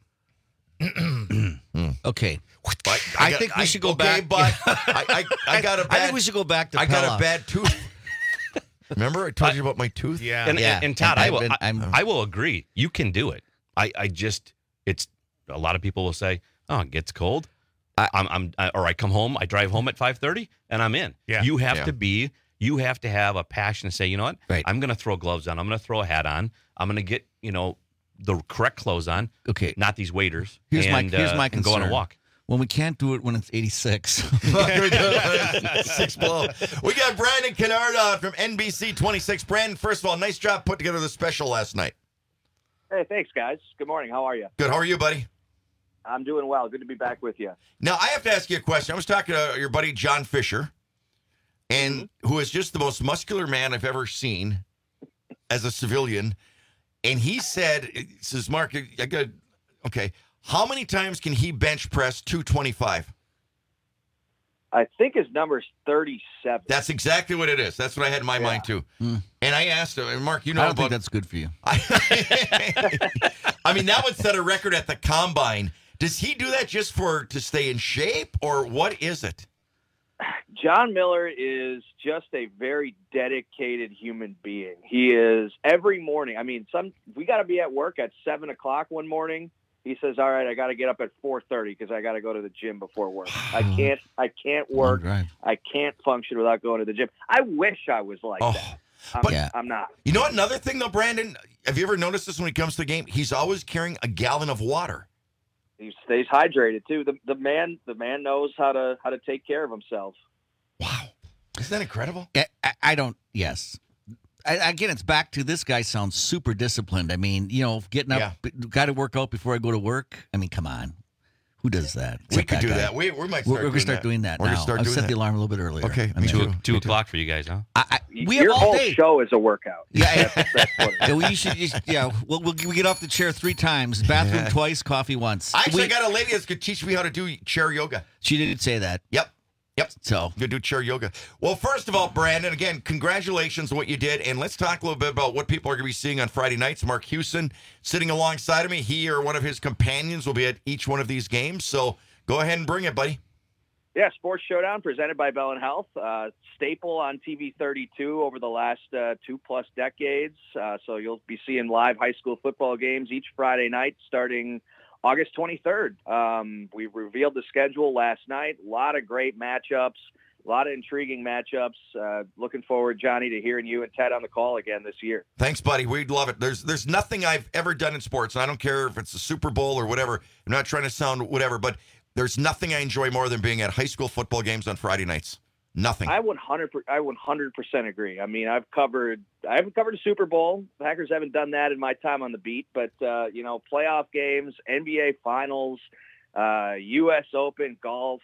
Okay. I think we should go back. But I got a bad, I think we should go back to I Pella. got a bad tooth. Remember I told you about my tooth? Yeah. And Todd, I will agree. You can do it. It's a lot of people will say, "Oh, it gets cold." I come home. I drive home at 5:30, and I'm in. Yeah. You have to have a passion to say, you know what? Right. I'm going to throw gloves on. I'm going to throw a hat on. I'm going to get the correct clothes on. Okay. Not these waders. Here's my and concern. go on a walk. When we can't do it when it's 86. 6 below. We got Brandon Kennard on from NBC 26. Brandon, first of all, nice job putting together the special last night. Hey, thanks, guys. Good morning. How are you? Good. How are you, buddy? I'm doing well. Good to be back with you. Now, I have to ask you a question. I was talking to your buddy John Fisher, and who is just the most muscular man I've ever seen as a civilian. And he says, Mark, how many times can he bench press 225? I think his number's 37. That's exactly what it is. That's what I had in my mind, too. And I asked him, and Mark, I don't think that's good for you. I mean, that would set a record at the combine. Does he do that just to stay in shape, or what is it? John Miller is just a very dedicated human being. He is every morning. I mean, we got to be at work at 7:00 one morning. He says, "All right, I got to get up at 4:30 because I got to go to the gym before work. I can't work. I can't function without going to the gym. I wish I was like that. I'm not. You know what? Another thing, though, Brandon, have you ever noticed this when he comes to the game? He's always carrying a gallon of water. He stays hydrated too. The man knows how to take care of himself. Wow, isn't that incredible? I don't. Yes. Again, it's back to this guy sounds super disciplined. I mean, getting up, got to work out before I go to work. I mean, come on. Who does that? We could do that. We might start We're going to start doing that now. We're going to start doing that. I've set the alarm a little bit earlier. Okay. I mean, 2 o'clock for you guys, huh? We have Your all whole day. show is a workout. Yeah. That's what it is. We get off the chair 3 times, bathroom twice, coffee once. I actually got a lady that could teach me how to do chair yoga. She didn't say that. Yep. So you do chair yoga. Well, first of all, Brandon, again, congratulations on what you did. And let's talk a little bit about what people are going to be seeing on Friday nights. Mark Hewson sitting alongside of me. He or one of his companions will be at each one of these games. So go ahead and bring it, buddy. Yeah, Sports Showdown presented by Bell & Health. Staple on TV 32 over the last 2+ decades. So you'll be seeing live high school football games each Friday night starting August 23rd. We revealed the schedule last night. A lot of great matchups, a lot of intriguing matchups. Looking forward, Johnny, to hearing you and Ted on the call again this year. Thanks, buddy. We'd love it. There's nothing I've ever done in sports. I don't care if it's the Super Bowl or whatever. I'm not trying to sound whatever, but there's nothing I enjoy more than being at high school football games on Friday nights. Nothing. I 100% agree. I mean, I haven't covered a Super Bowl. The Packers haven't done that in my time on the beat, but playoff games, NBA Finals, U.S. Open, golf.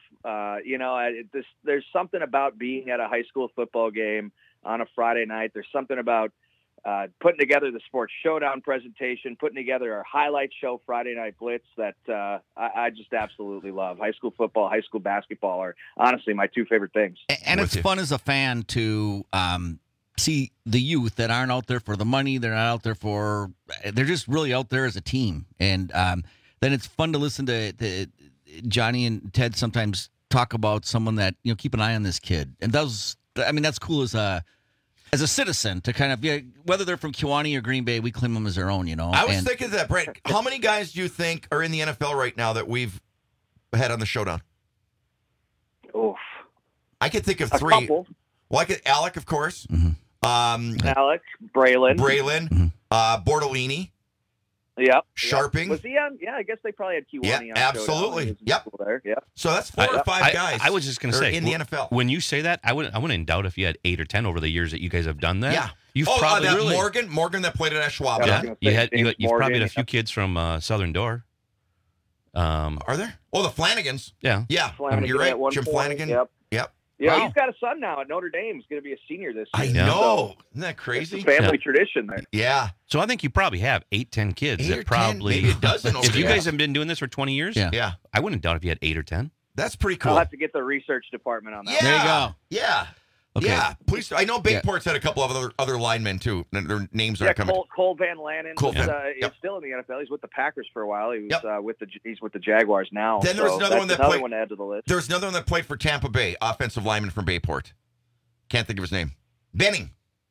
There's something about being at a high school football game on a Friday night. There's something about putting together the Sports Showdown presentation, putting together our highlight show, Friday Night Blitz, that I just absolutely love. High school football, high school basketball are honestly my 2 favorite things. And it's fun as a fan to see the youth that aren't out there for the money. They're not out there they're just really out there as a team. And then it's fun to listen to Johnny and Ted sometimes talk about someone that, keep an eye on this kid. And that's cool as a citizen to kind of be, whether they're from Kewanee or Green Bay, we claim them as their own, I was thinking that, Brent. How many guys do you think are in the NFL right now that we've had on the Showdown? Oof. I could think of a 3. Couple. Well, I get Alec, of course. Alec, Braylon, Bordolini. Yep. Sharping. Was he on? Yeah, I guess they probably had Kiwani on. Absolutely. Yep. There. Yep. So that's 4 or 5 guys. I was just going to say in the NFL. When you say that, I wouldn't doubt if you had 8 or 10 over the years that you guys have done that. Yeah. You've probably really Morgan that played at Schwab. Yeah. You've probably had a few kids from Southern Door. Are there? Oh, the Flanagans. Yeah. Yeah. Flanagan You're right. at one Jim point. Flanagan. Yep. Yeah, Wow. he's got a son now at Notre Dame. He's going to be a senior this year. I know. Isn't that crazy? It's a family tradition there. Yeah. So I think you probably have 8, 10 kids 8 or that probably 10, maybe a dozen over If you there. guys have been doing this for 20 years, Yeah. I wouldn't doubt if you had 8 or 10. That's pretty cool. I'll have to get the research department on that. Yeah. There you go. Yeah. Okay. Yeah. Please. I know Bayport's had a couple of other linemen too. Their names Yeah, aren't coming. Cole Van Lanen is still in the NFL. He's with the Packers for a while. He was he's with the Jaguars now. Then there was another one that another played. one to add to the list. There was another one that played for Tampa Bay, offensive lineman from Bayport. Can't think of his name. Benning.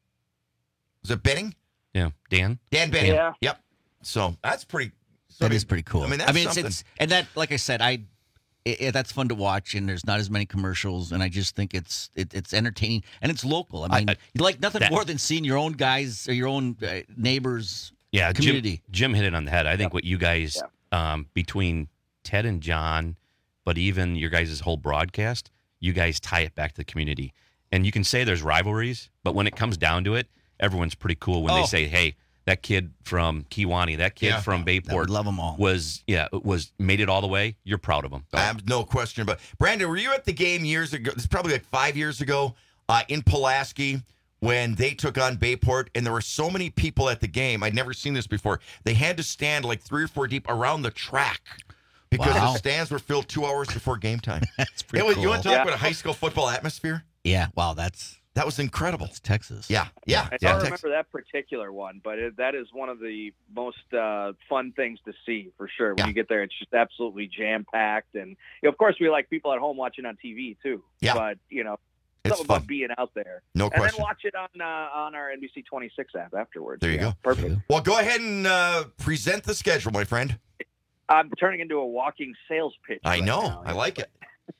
Was it Benning? Yeah. Dan Benning. Yeah. Yep. So that's pretty. That is pretty cool. I mean, that's something. it's and that, like I said, that's fun to watch, and there's not as many commercials, and I just think it's entertaining and it's local. I mean, you like nothing more than seeing your own guys or your own neighbors. Yeah, community. Jim hit it on the head. I think what you guys, between Ted and John, but even your guys' whole broadcast, you guys tie it back to the community. And you can say there's rivalries, but when it comes down to it, everyone's pretty cool when they say, hey, that kid from Kiwani, that kid from Bayport, love them all. Was made it all the way. You're proud of them. No question about. Brandon, were you at the game years ago? It's probably like 5 years ago in Pulaski when they took on Bayport, and there were so many people at the game. I'd never seen this before. They had to stand like 3 or 4 deep around the track because the stands were filled 2 hours before game time. That's pretty cool. You want to talk about a high school football atmosphere? Yeah. Wow. That was incredible. It's Texas. Yeah. I don't remember that particular one, but that is one of the most fun things to see for sure. When you get there, it's just absolutely jam-packed. And, of course, we like people at home watching on TV, too. Yeah. But, it's something fun. about being out there. No question. And then watch it on our NBC 26 app afterwards. There you go. Perfect. Well, go ahead and present the schedule, my friend. I'm turning into a walking sales pitch. I know. Now. I like it.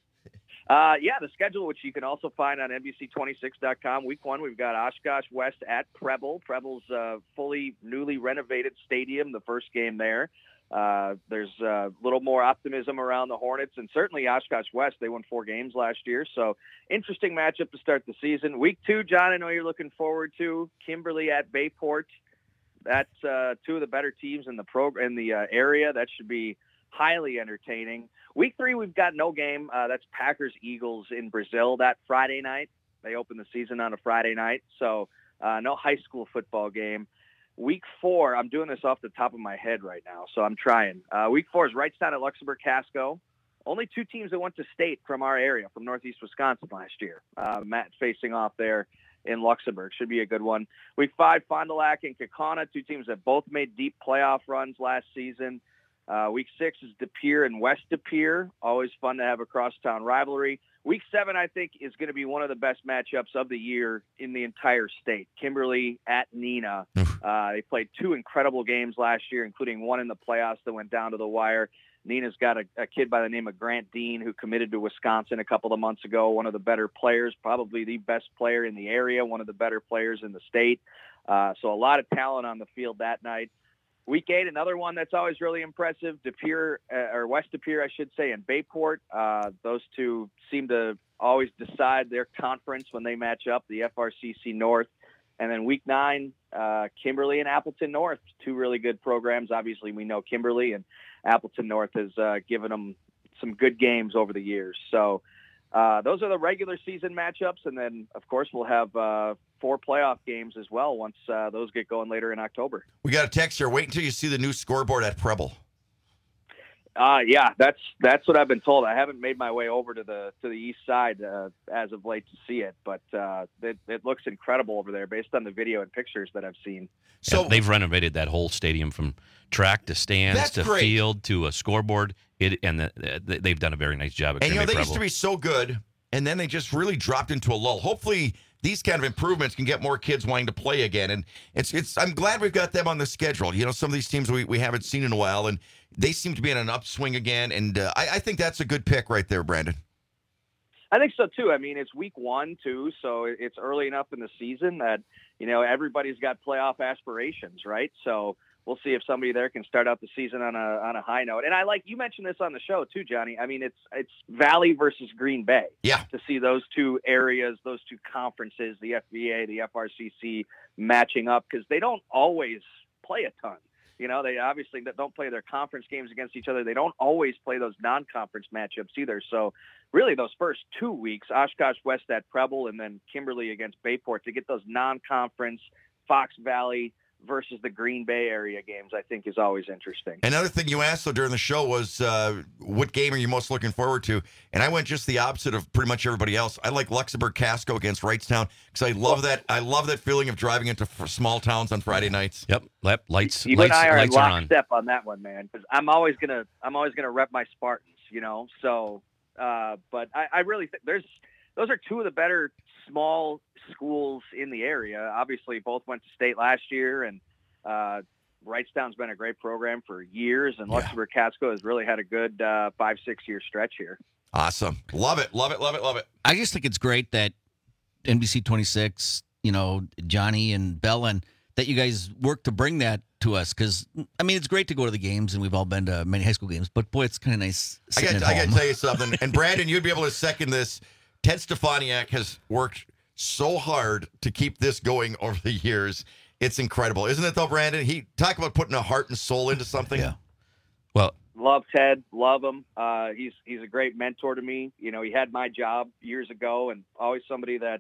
The schedule, which you can also find on NBC26.com. Week 1, we've got Oshkosh West at Preble. Preble's fully newly renovated stadium, the first game there. There's a little more optimism around the Hornets, and certainly Oshkosh West, they won 4 games last year. So interesting matchup to start the season. Week 2, John, I know you're looking forward to Kimberly at Bayport. That's 2 of the better teams in the area. That should be highly entertaining. Week 3, we've got no game. That's Packers-Eagles in Brazil that Friday night. They open the season on a Friday night, so no high school football game. Week 4, I'm doing this off the top of my head right now, so I'm trying. Week 4 is Wrightstown at Luxembourg-Casco. Only 2 teams that went to state from our area, from Northeast Wisconsin last year. Matt facing off there in Luxembourg. Should be a good one. Week 5, Fond du Lac and Kaukauna, 2 teams that both made deep playoff runs last season. Week 6 is De Pere and West De Pere. Always fun to have a crosstown rivalry. Week 7, I think, is going to be one of the best matchups of the year in the entire state. Kimberly at Neenah. They played 2 incredible games last year, including one in the playoffs that went down to the wire. Neenah's got a kid by the name of Grant Dean who committed to Wisconsin a couple of months ago, one of the better players, probably the best player in the area, one of the better players in the state. So a lot of talent on the field that night. Week 8, another one that's always really impressive, De Pere, or West De Pere, I should say, and Bayport. Those 2 seem to always decide their conference when they match up, the FRCC North. And then week 9, Kimberly and Appleton North, 2 really good programs. Obviously, we know Kimberly, and Appleton North has given them some good games over the years. So those are the regular season matchups. And then, of course, we'll have 4 playoff games as well once those get going later in October. We got a text here. Wait until you see the new scoreboard at Preble. Yeah, that's what I've been told. I haven't made my way over to the east side as of late to see it, but it looks incredible over there based on the video and pictures that I've seen. So they've renovated that whole stadium from track to stands to field to a scoreboard. They've done a very nice job. And they used to be so good, and then they just really dropped into a lull. Hopefully, these kind of improvements can get more kids wanting to play again. And I'm glad we've got them on the schedule. Some of these teams we haven't seen in a while, and they seem to be in an upswing again. And I think that's a good pick right there, Brandon. I think so too. I mean, it's week 1 too, so it's early enough in the season that, everybody's got playoff aspirations, right? So we'll see if somebody there can start out the season on a high note. And you mentioned this on the show too, Johnny. I mean, it's Valley versus Green Bay. Yeah. To see those two areas, those two conferences, the FBA, the FRCC matching up, because they don't always play a ton. They obviously don't play their conference games against each other. They don't always play those non-conference matchups either. So really those first 2 weeks, Oshkosh West at Preble and then Kimberly against Bayport, to get those non-conference Fox Valley versus the Green Bay area games, I think is always interesting. Another thing you asked, though, during the show was what game are you most looking forward to? And I went just the opposite of pretty much everybody else. I like Luxembourg-Casco against Wrightstown because I love that feeling of driving into small towns on Friday nights. Yep, lights. You and I are in lockstep on that one, man. Because I'm always gonna rep my Spartans, So, but I really think those are two of the better small schools in the area. Obviously, both went to state last year, and Wrightstown's been a great program for years, and Luxembourg-Casco has really had a good 5-6 year stretch here. Awesome. Love it. I just think it's great that NBC 26, Johnny and Bell, that you guys work to bring that to us, because, I mean, it's great to go to the games, and we've all been to many high school games, but, boy, it's kind of nice sitting at home. I got to tell you something, and Brandon, you'd be able to second this. Ted Stefaniak has worked so hard to keep this going over the years. It's incredible. Isn't it, though, Brandon? He talk about putting a heart and soul into something. Yeah. Well, love Ted. Love him. He's a great mentor to me. He had my job years ago, and always somebody that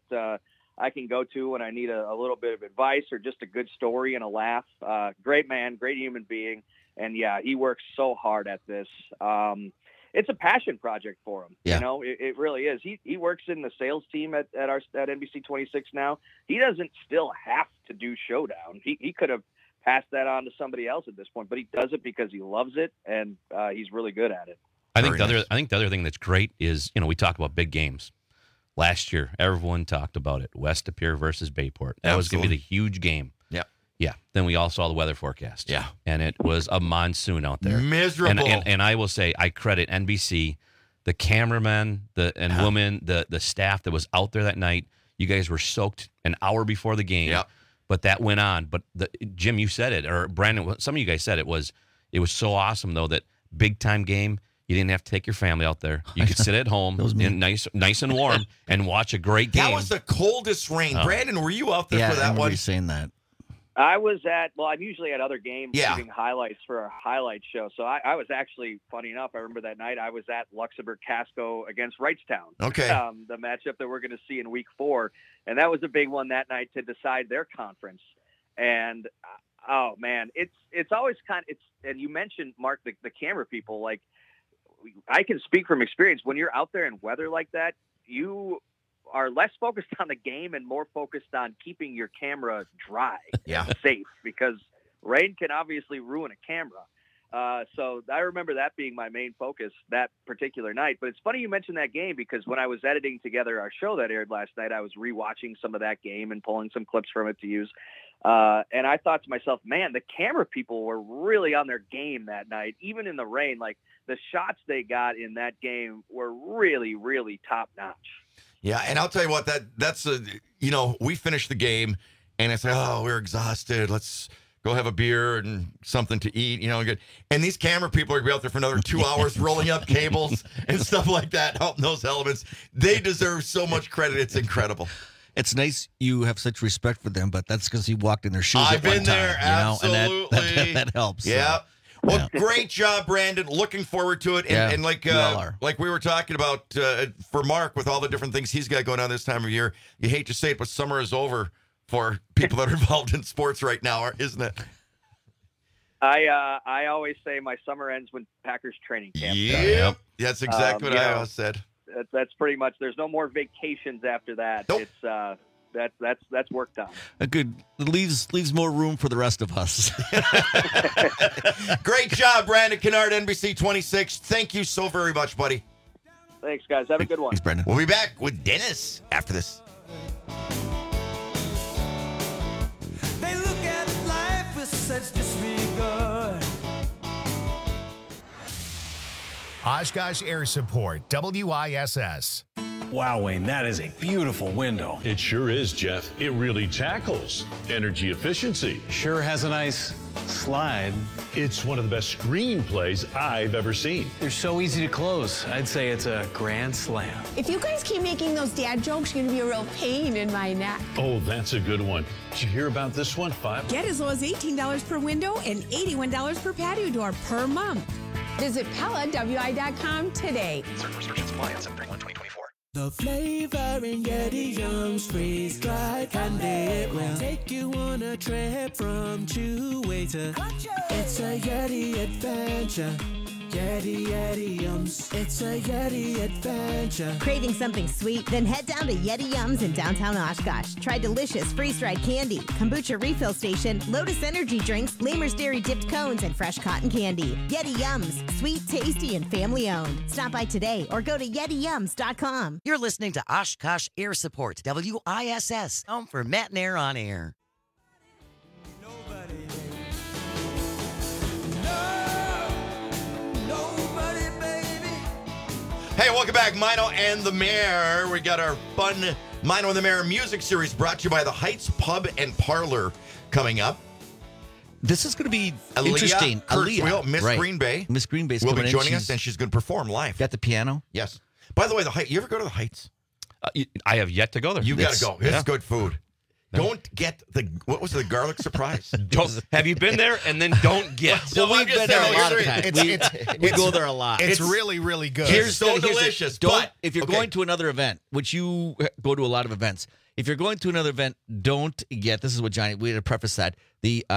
I can go to when I need a little bit of advice or just a good story and a laugh. Great man, great human being. And, he works so hard at this. It's a passion project for him. Yeah. It really is. He works in the sales team at NBC 26 now. He doesn't still have to do Showdown. He could have passed that on to somebody else at this point, but he does it because he loves it, and he's really good at it. I think the other thing that's great is, we talk about big games. Last year, everyone talked about it. West Appear versus Bayport. That was going to be the huge game. Yeah. Then we all saw the weather forecast. Yeah. And it was a monsoon out there. Miserable. And I will say, I credit NBC, the cameramen, women, the staff that was out there that night. You guys were soaked an hour before the game. Yeah. But that went on. But Jim, you said it, or Brandon, some of you guys said it was so awesome, though, that big time game. You didn't have to take your family out there. You could sit at home, nice and warm, and watch a great game. That was the coldest rain. Brandon, were you out there for that one? Yeah, saying that. I was I'm usually at other games shooting highlights for our highlight show. So I was actually, funny enough, I remember that night I was at Luxembourg-Casco against Wrightstown. Okay. The matchup that we're going to see in week 4. And that was a big one that night to decide their conference. And, oh, man, it's always and you mentioned, Mark, the camera people, like, I can speak from experience. When you're out there in weather like that, you are less focused on the game and more focused on keeping your camera dry and safe, because rain can obviously ruin a camera. So I remember that being my main focus that particular night. But it's funny you mentioned that game, because when I was editing together our show that aired last night, I was rewatching some of that game and pulling some clips from it to use. And I thought to myself, man, the camera people were really on their game that night, even in the rain. Like, the shots they got in that game were really, really top notch. Yeah, and I'll tell you what, that's we finished the game, and it's like, oh, we're exhausted. Let's go have a beer and something to eat, good. And these camera people are going to be out there for another 2 hours rolling up cables and stuff like that, helping those elements. They deserve so much credit. It's incredible. It's nice you have such respect for them, but that's because you walked in their shoes I've at one been there, time. Absolutely. And that helps. Yeah. So. Well, great job, Brandon. Looking forward to it. And like we were talking about for Mark, with all the different things he's got going on this time of year, you hate to say it, but summer is over for people that are involved in sports right now, isn't it? I always say my summer ends when Packers training camp. Yep. That's exactly what I always said. That's pretty much. There's no more vacations after that. Nope. It's that's work done. Good. It leaves more room for the rest of us. Great job, Brandon Kennard, NBC 26. Thank you so very much, buddy. Thanks, guys. Have a good one. Thanks, Brandon. We'll be back with Dennis after this. They look at life with such disregard. Oshkosh Air Support, WISS. Wow, Wayne, that is a beautiful window. It sure is, Jeff. It really tackles energy efficiency. Sure has a nice slide. It's one of the best screenplays I've ever seen. They're so easy to close. I'd say it's a grand slam. If you guys keep making those dad jokes, you're going to be a real pain in my neck. Oh, that's a good one. Did you hear about this one, 5? Get as low as $18 per window and $81 per patio door per month. Visit PellaWI.com today. Certain restrictions apply on 7/31/2024. The flavor in Yeti Yum's freeze-dried candy. It will take you on a trip from Chewy to Crunchy. It's a Yeti adventure. Yeti Yums. It's a Yeti adventure. Craving something sweet? Then head down to Yeti Yums in downtown Oshkosh. Try delicious freeze-dried candy, kombucha refill station, Lotus energy drinks, Lamers Dairy dipped cones, and fresh cotton candy. Yeti Yums. Sweet, tasty, and family-owned. Stop by today or go to YetiYums.com. You're listening to Oshkosh Air Support, WISS, home for Matt and Air on Air. Hey, welcome back, Mino and the Mayor. We got our fun Mino and the Mayor music series brought to you by the Heights Pub and Parlor coming up. This is going to be Aaliyah interesting. Kurzweil, Miss right. Green Bay. Miss Green Bay's will coming be in. joining us, and she's going to perform live. Got the piano? Yes. By the way, the Heights. You ever go to the Heights? I have yet to go there. You got to go. It's good food. Don't get what was the garlic surprise? Have you been there? And then don't get. Well, we've been there a lot of times. We go there a lot. It's really, really good. It's so delicious. If you're going to another event, which you go to a lot of events, if you're going to another event, don't get. This is what Johnny. We had to preface that the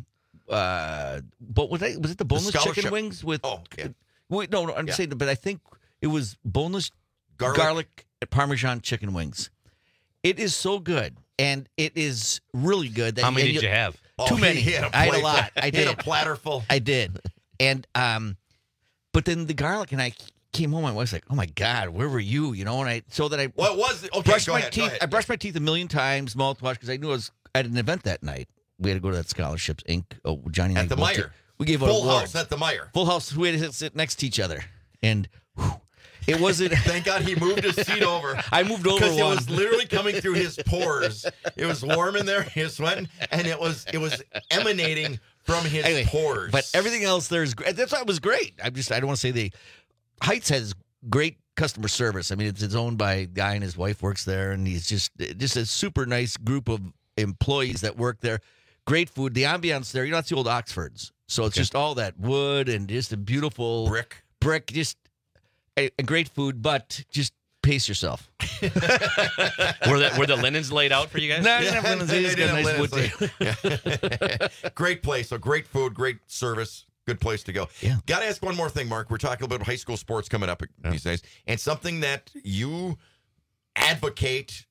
but was it the boneless chicken wings with? Oh, yeah. Wait, no, I'm saying, but I think it was boneless garlic Parmesan chicken wings. It is so good. And it is really good. How many did you have? Too many. I had a lot. I did. He had a platter full. I did. And but then the garlic, and I came home. My wife's like, "Oh my God, where were you?" You know, and what was it? Okay, brushed go my ahead, teeth. go ahead. I brushed my teeth a million times, mouthwash, because I knew I was at an event that night. We had to go to that Scholarships Inc. Oh, Johnny and at the Meyer. We gave out Full awards. House at the Meyer. Full House. We had to sit next to each other, and. It wasn't. Thank God he moved his seat over. I moved over because it one. was literally coming through his pores. It was warm in there. He was sweating, and it was emanating from his pores. But everything else there is great. That's why it was great. I don't want to say the Heights has great customer service. I mean, it's owned by a guy and his wife works there, and he's just a super nice group of employees that work there. Great food. The ambiance there. You know, it's the old Oxfords, so it's just all that wood and just a beautiful brick. Just. A great food, but just pace yourself. Were the linens laid out for you guys? No, they didn't have linens. Great place. So great food, great service, good place to go. Yeah. Got to ask one more thing, Mark. We're talking about high school sports coming up these days, and something that you advocate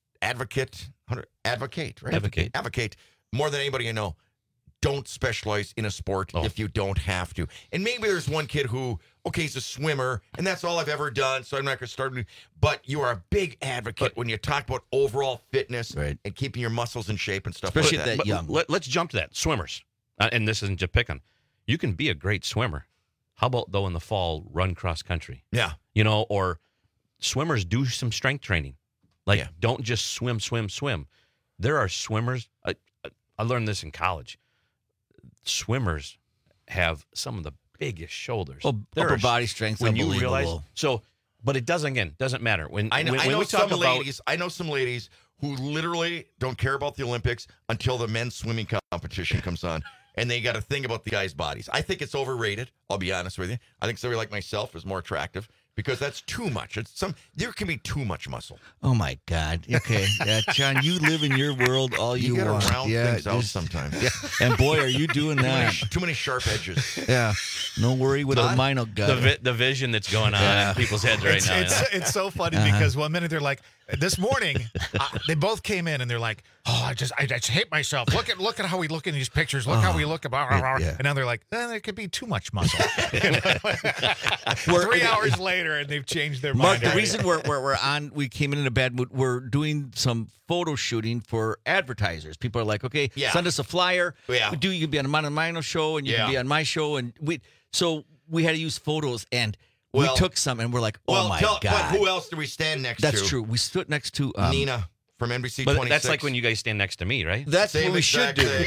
more than anybody I know. Don't specialize in a sport if you don't have to. And maybe there's one kid who, he's a swimmer, and that's all I've ever done, so I'm not going to start. But you are a big advocate when you talk about overall fitness and keeping your muscles in shape and stuff Especially like that. that young. Let's jump to that. Swimmers. And this isn't just picking. You can be a great swimmer. How about, though, in the fall, run cross country? Yeah. You know, or swimmers do some strength training. Don't just swim. There are swimmers. I learned this in college. Swimmers have some of the biggest shoulders. Well, upper body strength. When you realize but it doesn't matter. I know some ladies who literally don't care about the Olympics until the men's swimming competition comes on, and they got to think about the guys' bodies. I think it's overrated. I'll be honest with you. I think somebody like myself is more attractive. Because that's too much. There can be too much muscle. Oh my God. Okay, John, you live in your world all you want. You got to round things out sometimes. Yeah. And boy, are you doing that? Too many sharp edges. Yeah. No worry with a minor gut. The vision that's going on in people's heads right now. It's so funny because 1 minute they're like, this morning they both came in and they're like, I just hate myself. Look at how we look in these pictures. Look how we look about. And now they're like, there could be too much muscle. 3 hours later. And they've changed their mind. Mark, the reason we came in a bad mood, we're doing some photo shooting for advertisers. People are like, okay, send us a flyer. Yeah. You can be on a Mino show and you can be on my show. And we had to use photos. And we took some and we're like, oh my God. But who else do we stand next to? That's true. We stood next to Nina from NBC 26. But that's like when you guys stand next to me, right? That's what we should do.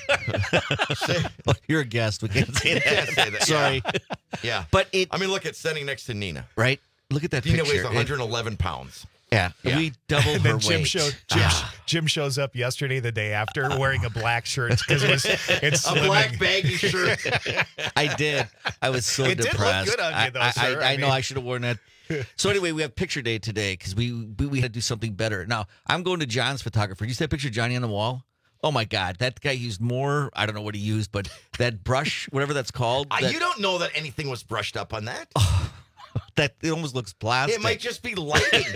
Well, you're a guest. We can't say that. Sorry. Yeah. But look at standing next to Nina. Right? Look at that Nina picture. weighs 111 pounds. Yeah. We doubled her weight. Jim shows up yesterday, the day after, wearing a black shirt because it's a black baggy shirt. I did. I was so depressed. It did look good on you, though, sir. I know I should have worn that. So anyway, we have picture day today because we had to do something better. Now, I'm going to John's photographer. Do you see that picture of Johnny on the wall? Oh, my God. That guy used more. I don't know what he used, but that brush, whatever that's called. You don't know that anything was brushed up on that? That it almost looks plastic. It might just be lighting.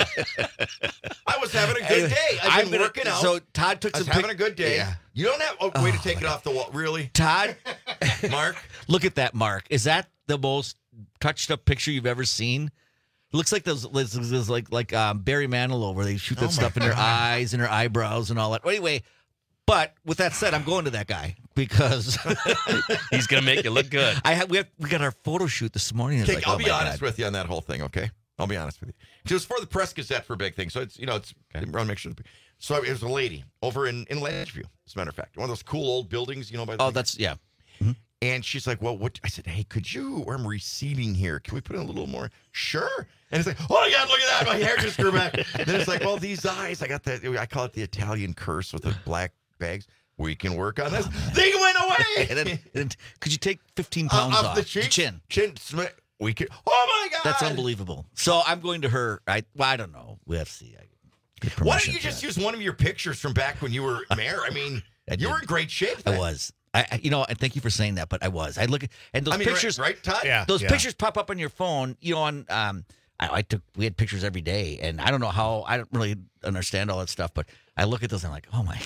I was having a good day. I've been working out. So Todd took some pictures. Having a good day. Yeah. You don't have a way to take it off the wall. Really? Todd? Mark? Look at that, Mark. Is that the most touched up picture you've ever seen? It looks like those like Barry Manilow where they shoot that stuff in their eyes and their eyebrows and all that. Anyway, but with that said, I'm going to that guy because he's going to make you look good. We got our photo shoot this morning. Okay, I'll be honest with you on that whole thing, okay? I'll be honest with you. Because it was for the Press Gazette for a big thing. So it's, I want to make sure. So it was a lady over in Ledgeview, as a matter of fact. One of those cool old buildings, by the that's, yeah. Mm-hmm. And she's like, well, what? I said, hey, could you, I'm receding here. Can we put in a little more? Sure. And it's like, oh, my God, look at that. My hair just grew back. Then it's like, well, these eyes, I call it the Italian curse with the black bags. We can work on this. They went away. and then could you take 15 pounds off the cheek? Chin. We could. Oh, my God. That's unbelievable. So I'm going to her. I don't know. We have to see. Why don't you just use one of your pictures from back when you were mayor? I mean, you were in great shape then. I was. And thank you for saying that, but I was. I look at and those pictures, right, Todd? Yeah, those pictures pop up on your phone. On we had pictures every day, and I don't know how. I don't really understand all that stuff, but I look at those and I'm like, oh my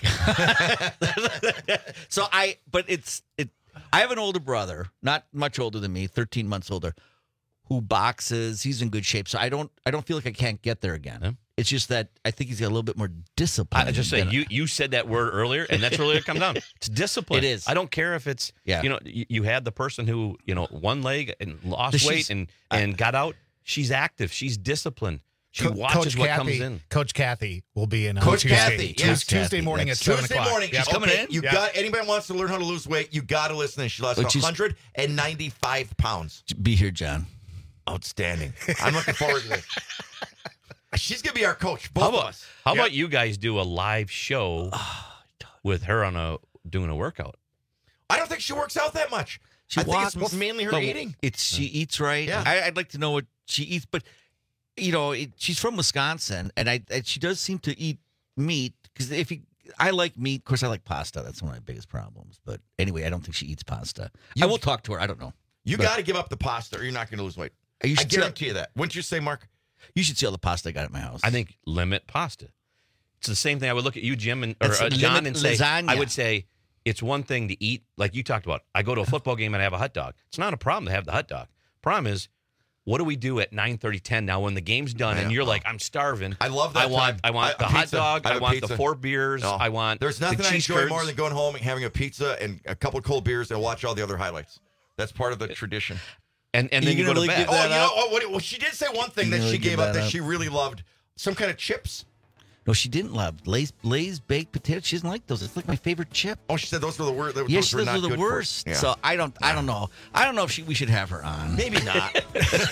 God. I have an older brother, not much older than me, 13 months older, who boxes. He's in good shape, so I don't feel like I can't get there again. Yeah. It's just that I think he's got a little bit more discipline. I just say you said that word earlier, and that's really what it comes down. It's discipline. It is. I don't care if it's you had the person who one leg and lost weight and got out. She's active. She's disciplined. She watches what comes in. Coach Kathy will be in on Coach Tuesday. Kathy, yes. Tuesday morning at 7 Tuesday o'clock. morning. Yep. She's coming in. You got anybody wants to learn how to lose weight? You got to listen. She lost 195 pounds. Be here, John. Outstanding. I'm looking forward to this. She's going to be our coach, both of us. How about you guys do a live show with her doing a workout? I don't think she works out that much. I think it's mainly her eating. She eats right. Yeah. I'd like to know what she eats, but she's from Wisconsin, and she does seem to eat meat because I like meat. Of course, I like pasta. That's one of my biggest problems. But anyway, I don't think she eats pasta. I will talk to her. I don't know. You got to give up the pasta, or you're not going to lose weight. I guarantee you that. Wouldn't you say, Mark? You should see all the pasta I got at my house. I think limit pasta. It's the same thing. I would look at you, Jim, or John, and say, lasagna. I would say it's one thing to eat, like you talked about. I go to a football game and I have a hot dog. It's not a problem to have the hot dog. Problem is, what do we do at 9:30, 10 now when the game's done and you're like, I'm starving? I love that. I want the hot dog. I want the 4 beers. I want There's nothing the I cheese enjoy curds. more than going home and having a pizza and a couple of cold beers and watch all the other highlights. That's part of the tradition. And then you go to bed. Well, she did say one thing that she gave up that she really loved. Some kind of chips. No, she didn't love Lay's baked potatoes. She doesn't like those. It's like my favorite chip. Oh, she said those were the worst. Yes, those were the worst. Yeah. So I don't know. I don't know if we should have her on. Maybe not.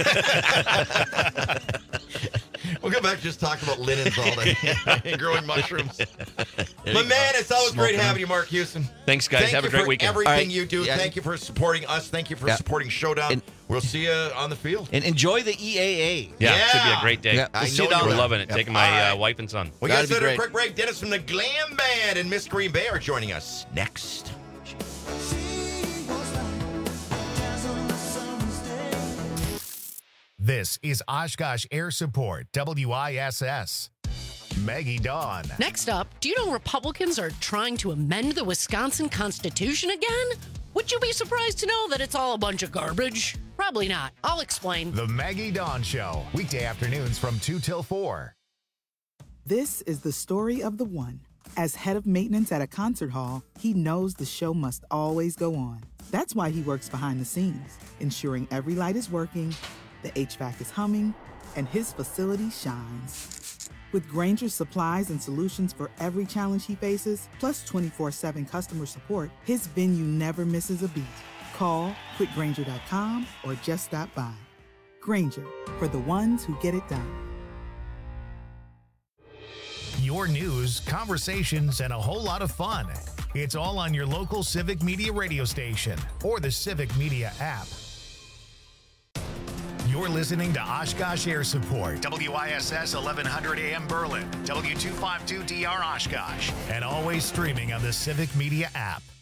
We'll go back to just talking about linens all day and growing mushrooms. But man, it's always great having you, Mark Houston. Thanks, guys. Have a great weekend. Everything you do. Yeah. Thank you for supporting us. Thank you for supporting Showdown. We'll see you on the field. And enjoy the EAA. Yeah, it should be a great day. Yeah. We're loving it. Taking my wife and son. We got to do a quick break. Dennis from the Glam Band and Miss Green Bay are joining us next. This is Oshkosh Air Support, WISS. Maggie Dawn. Next up, do you know Republicans are trying to amend the Wisconsin Constitution again? Would you be surprised to know that it's all a bunch of garbage? Probably not. I'll explain. The Maggie Dawn Show, weekday afternoons from 2 till 4. This is the story of the one. As head of maintenance at a concert hall, he knows the show must always go on. That's why he works behind the scenes, ensuring every light is working, the HVAC is humming, and his facility shines. With Grainger's supplies and solutions for every challenge he faces, plus 24/7 customer support, his venue never misses a beat. Call quickgrainger.com or just stop by. Grainger, for the ones who get it done. Your news, conversations, and a whole lot of fun. It's all on your local Civic Media radio station or the Civic Media app. You're listening to Oshkosh Air Support, WISS 1100 AM Berlin, W252DR Oshkosh, and always streaming on the Civic Media app.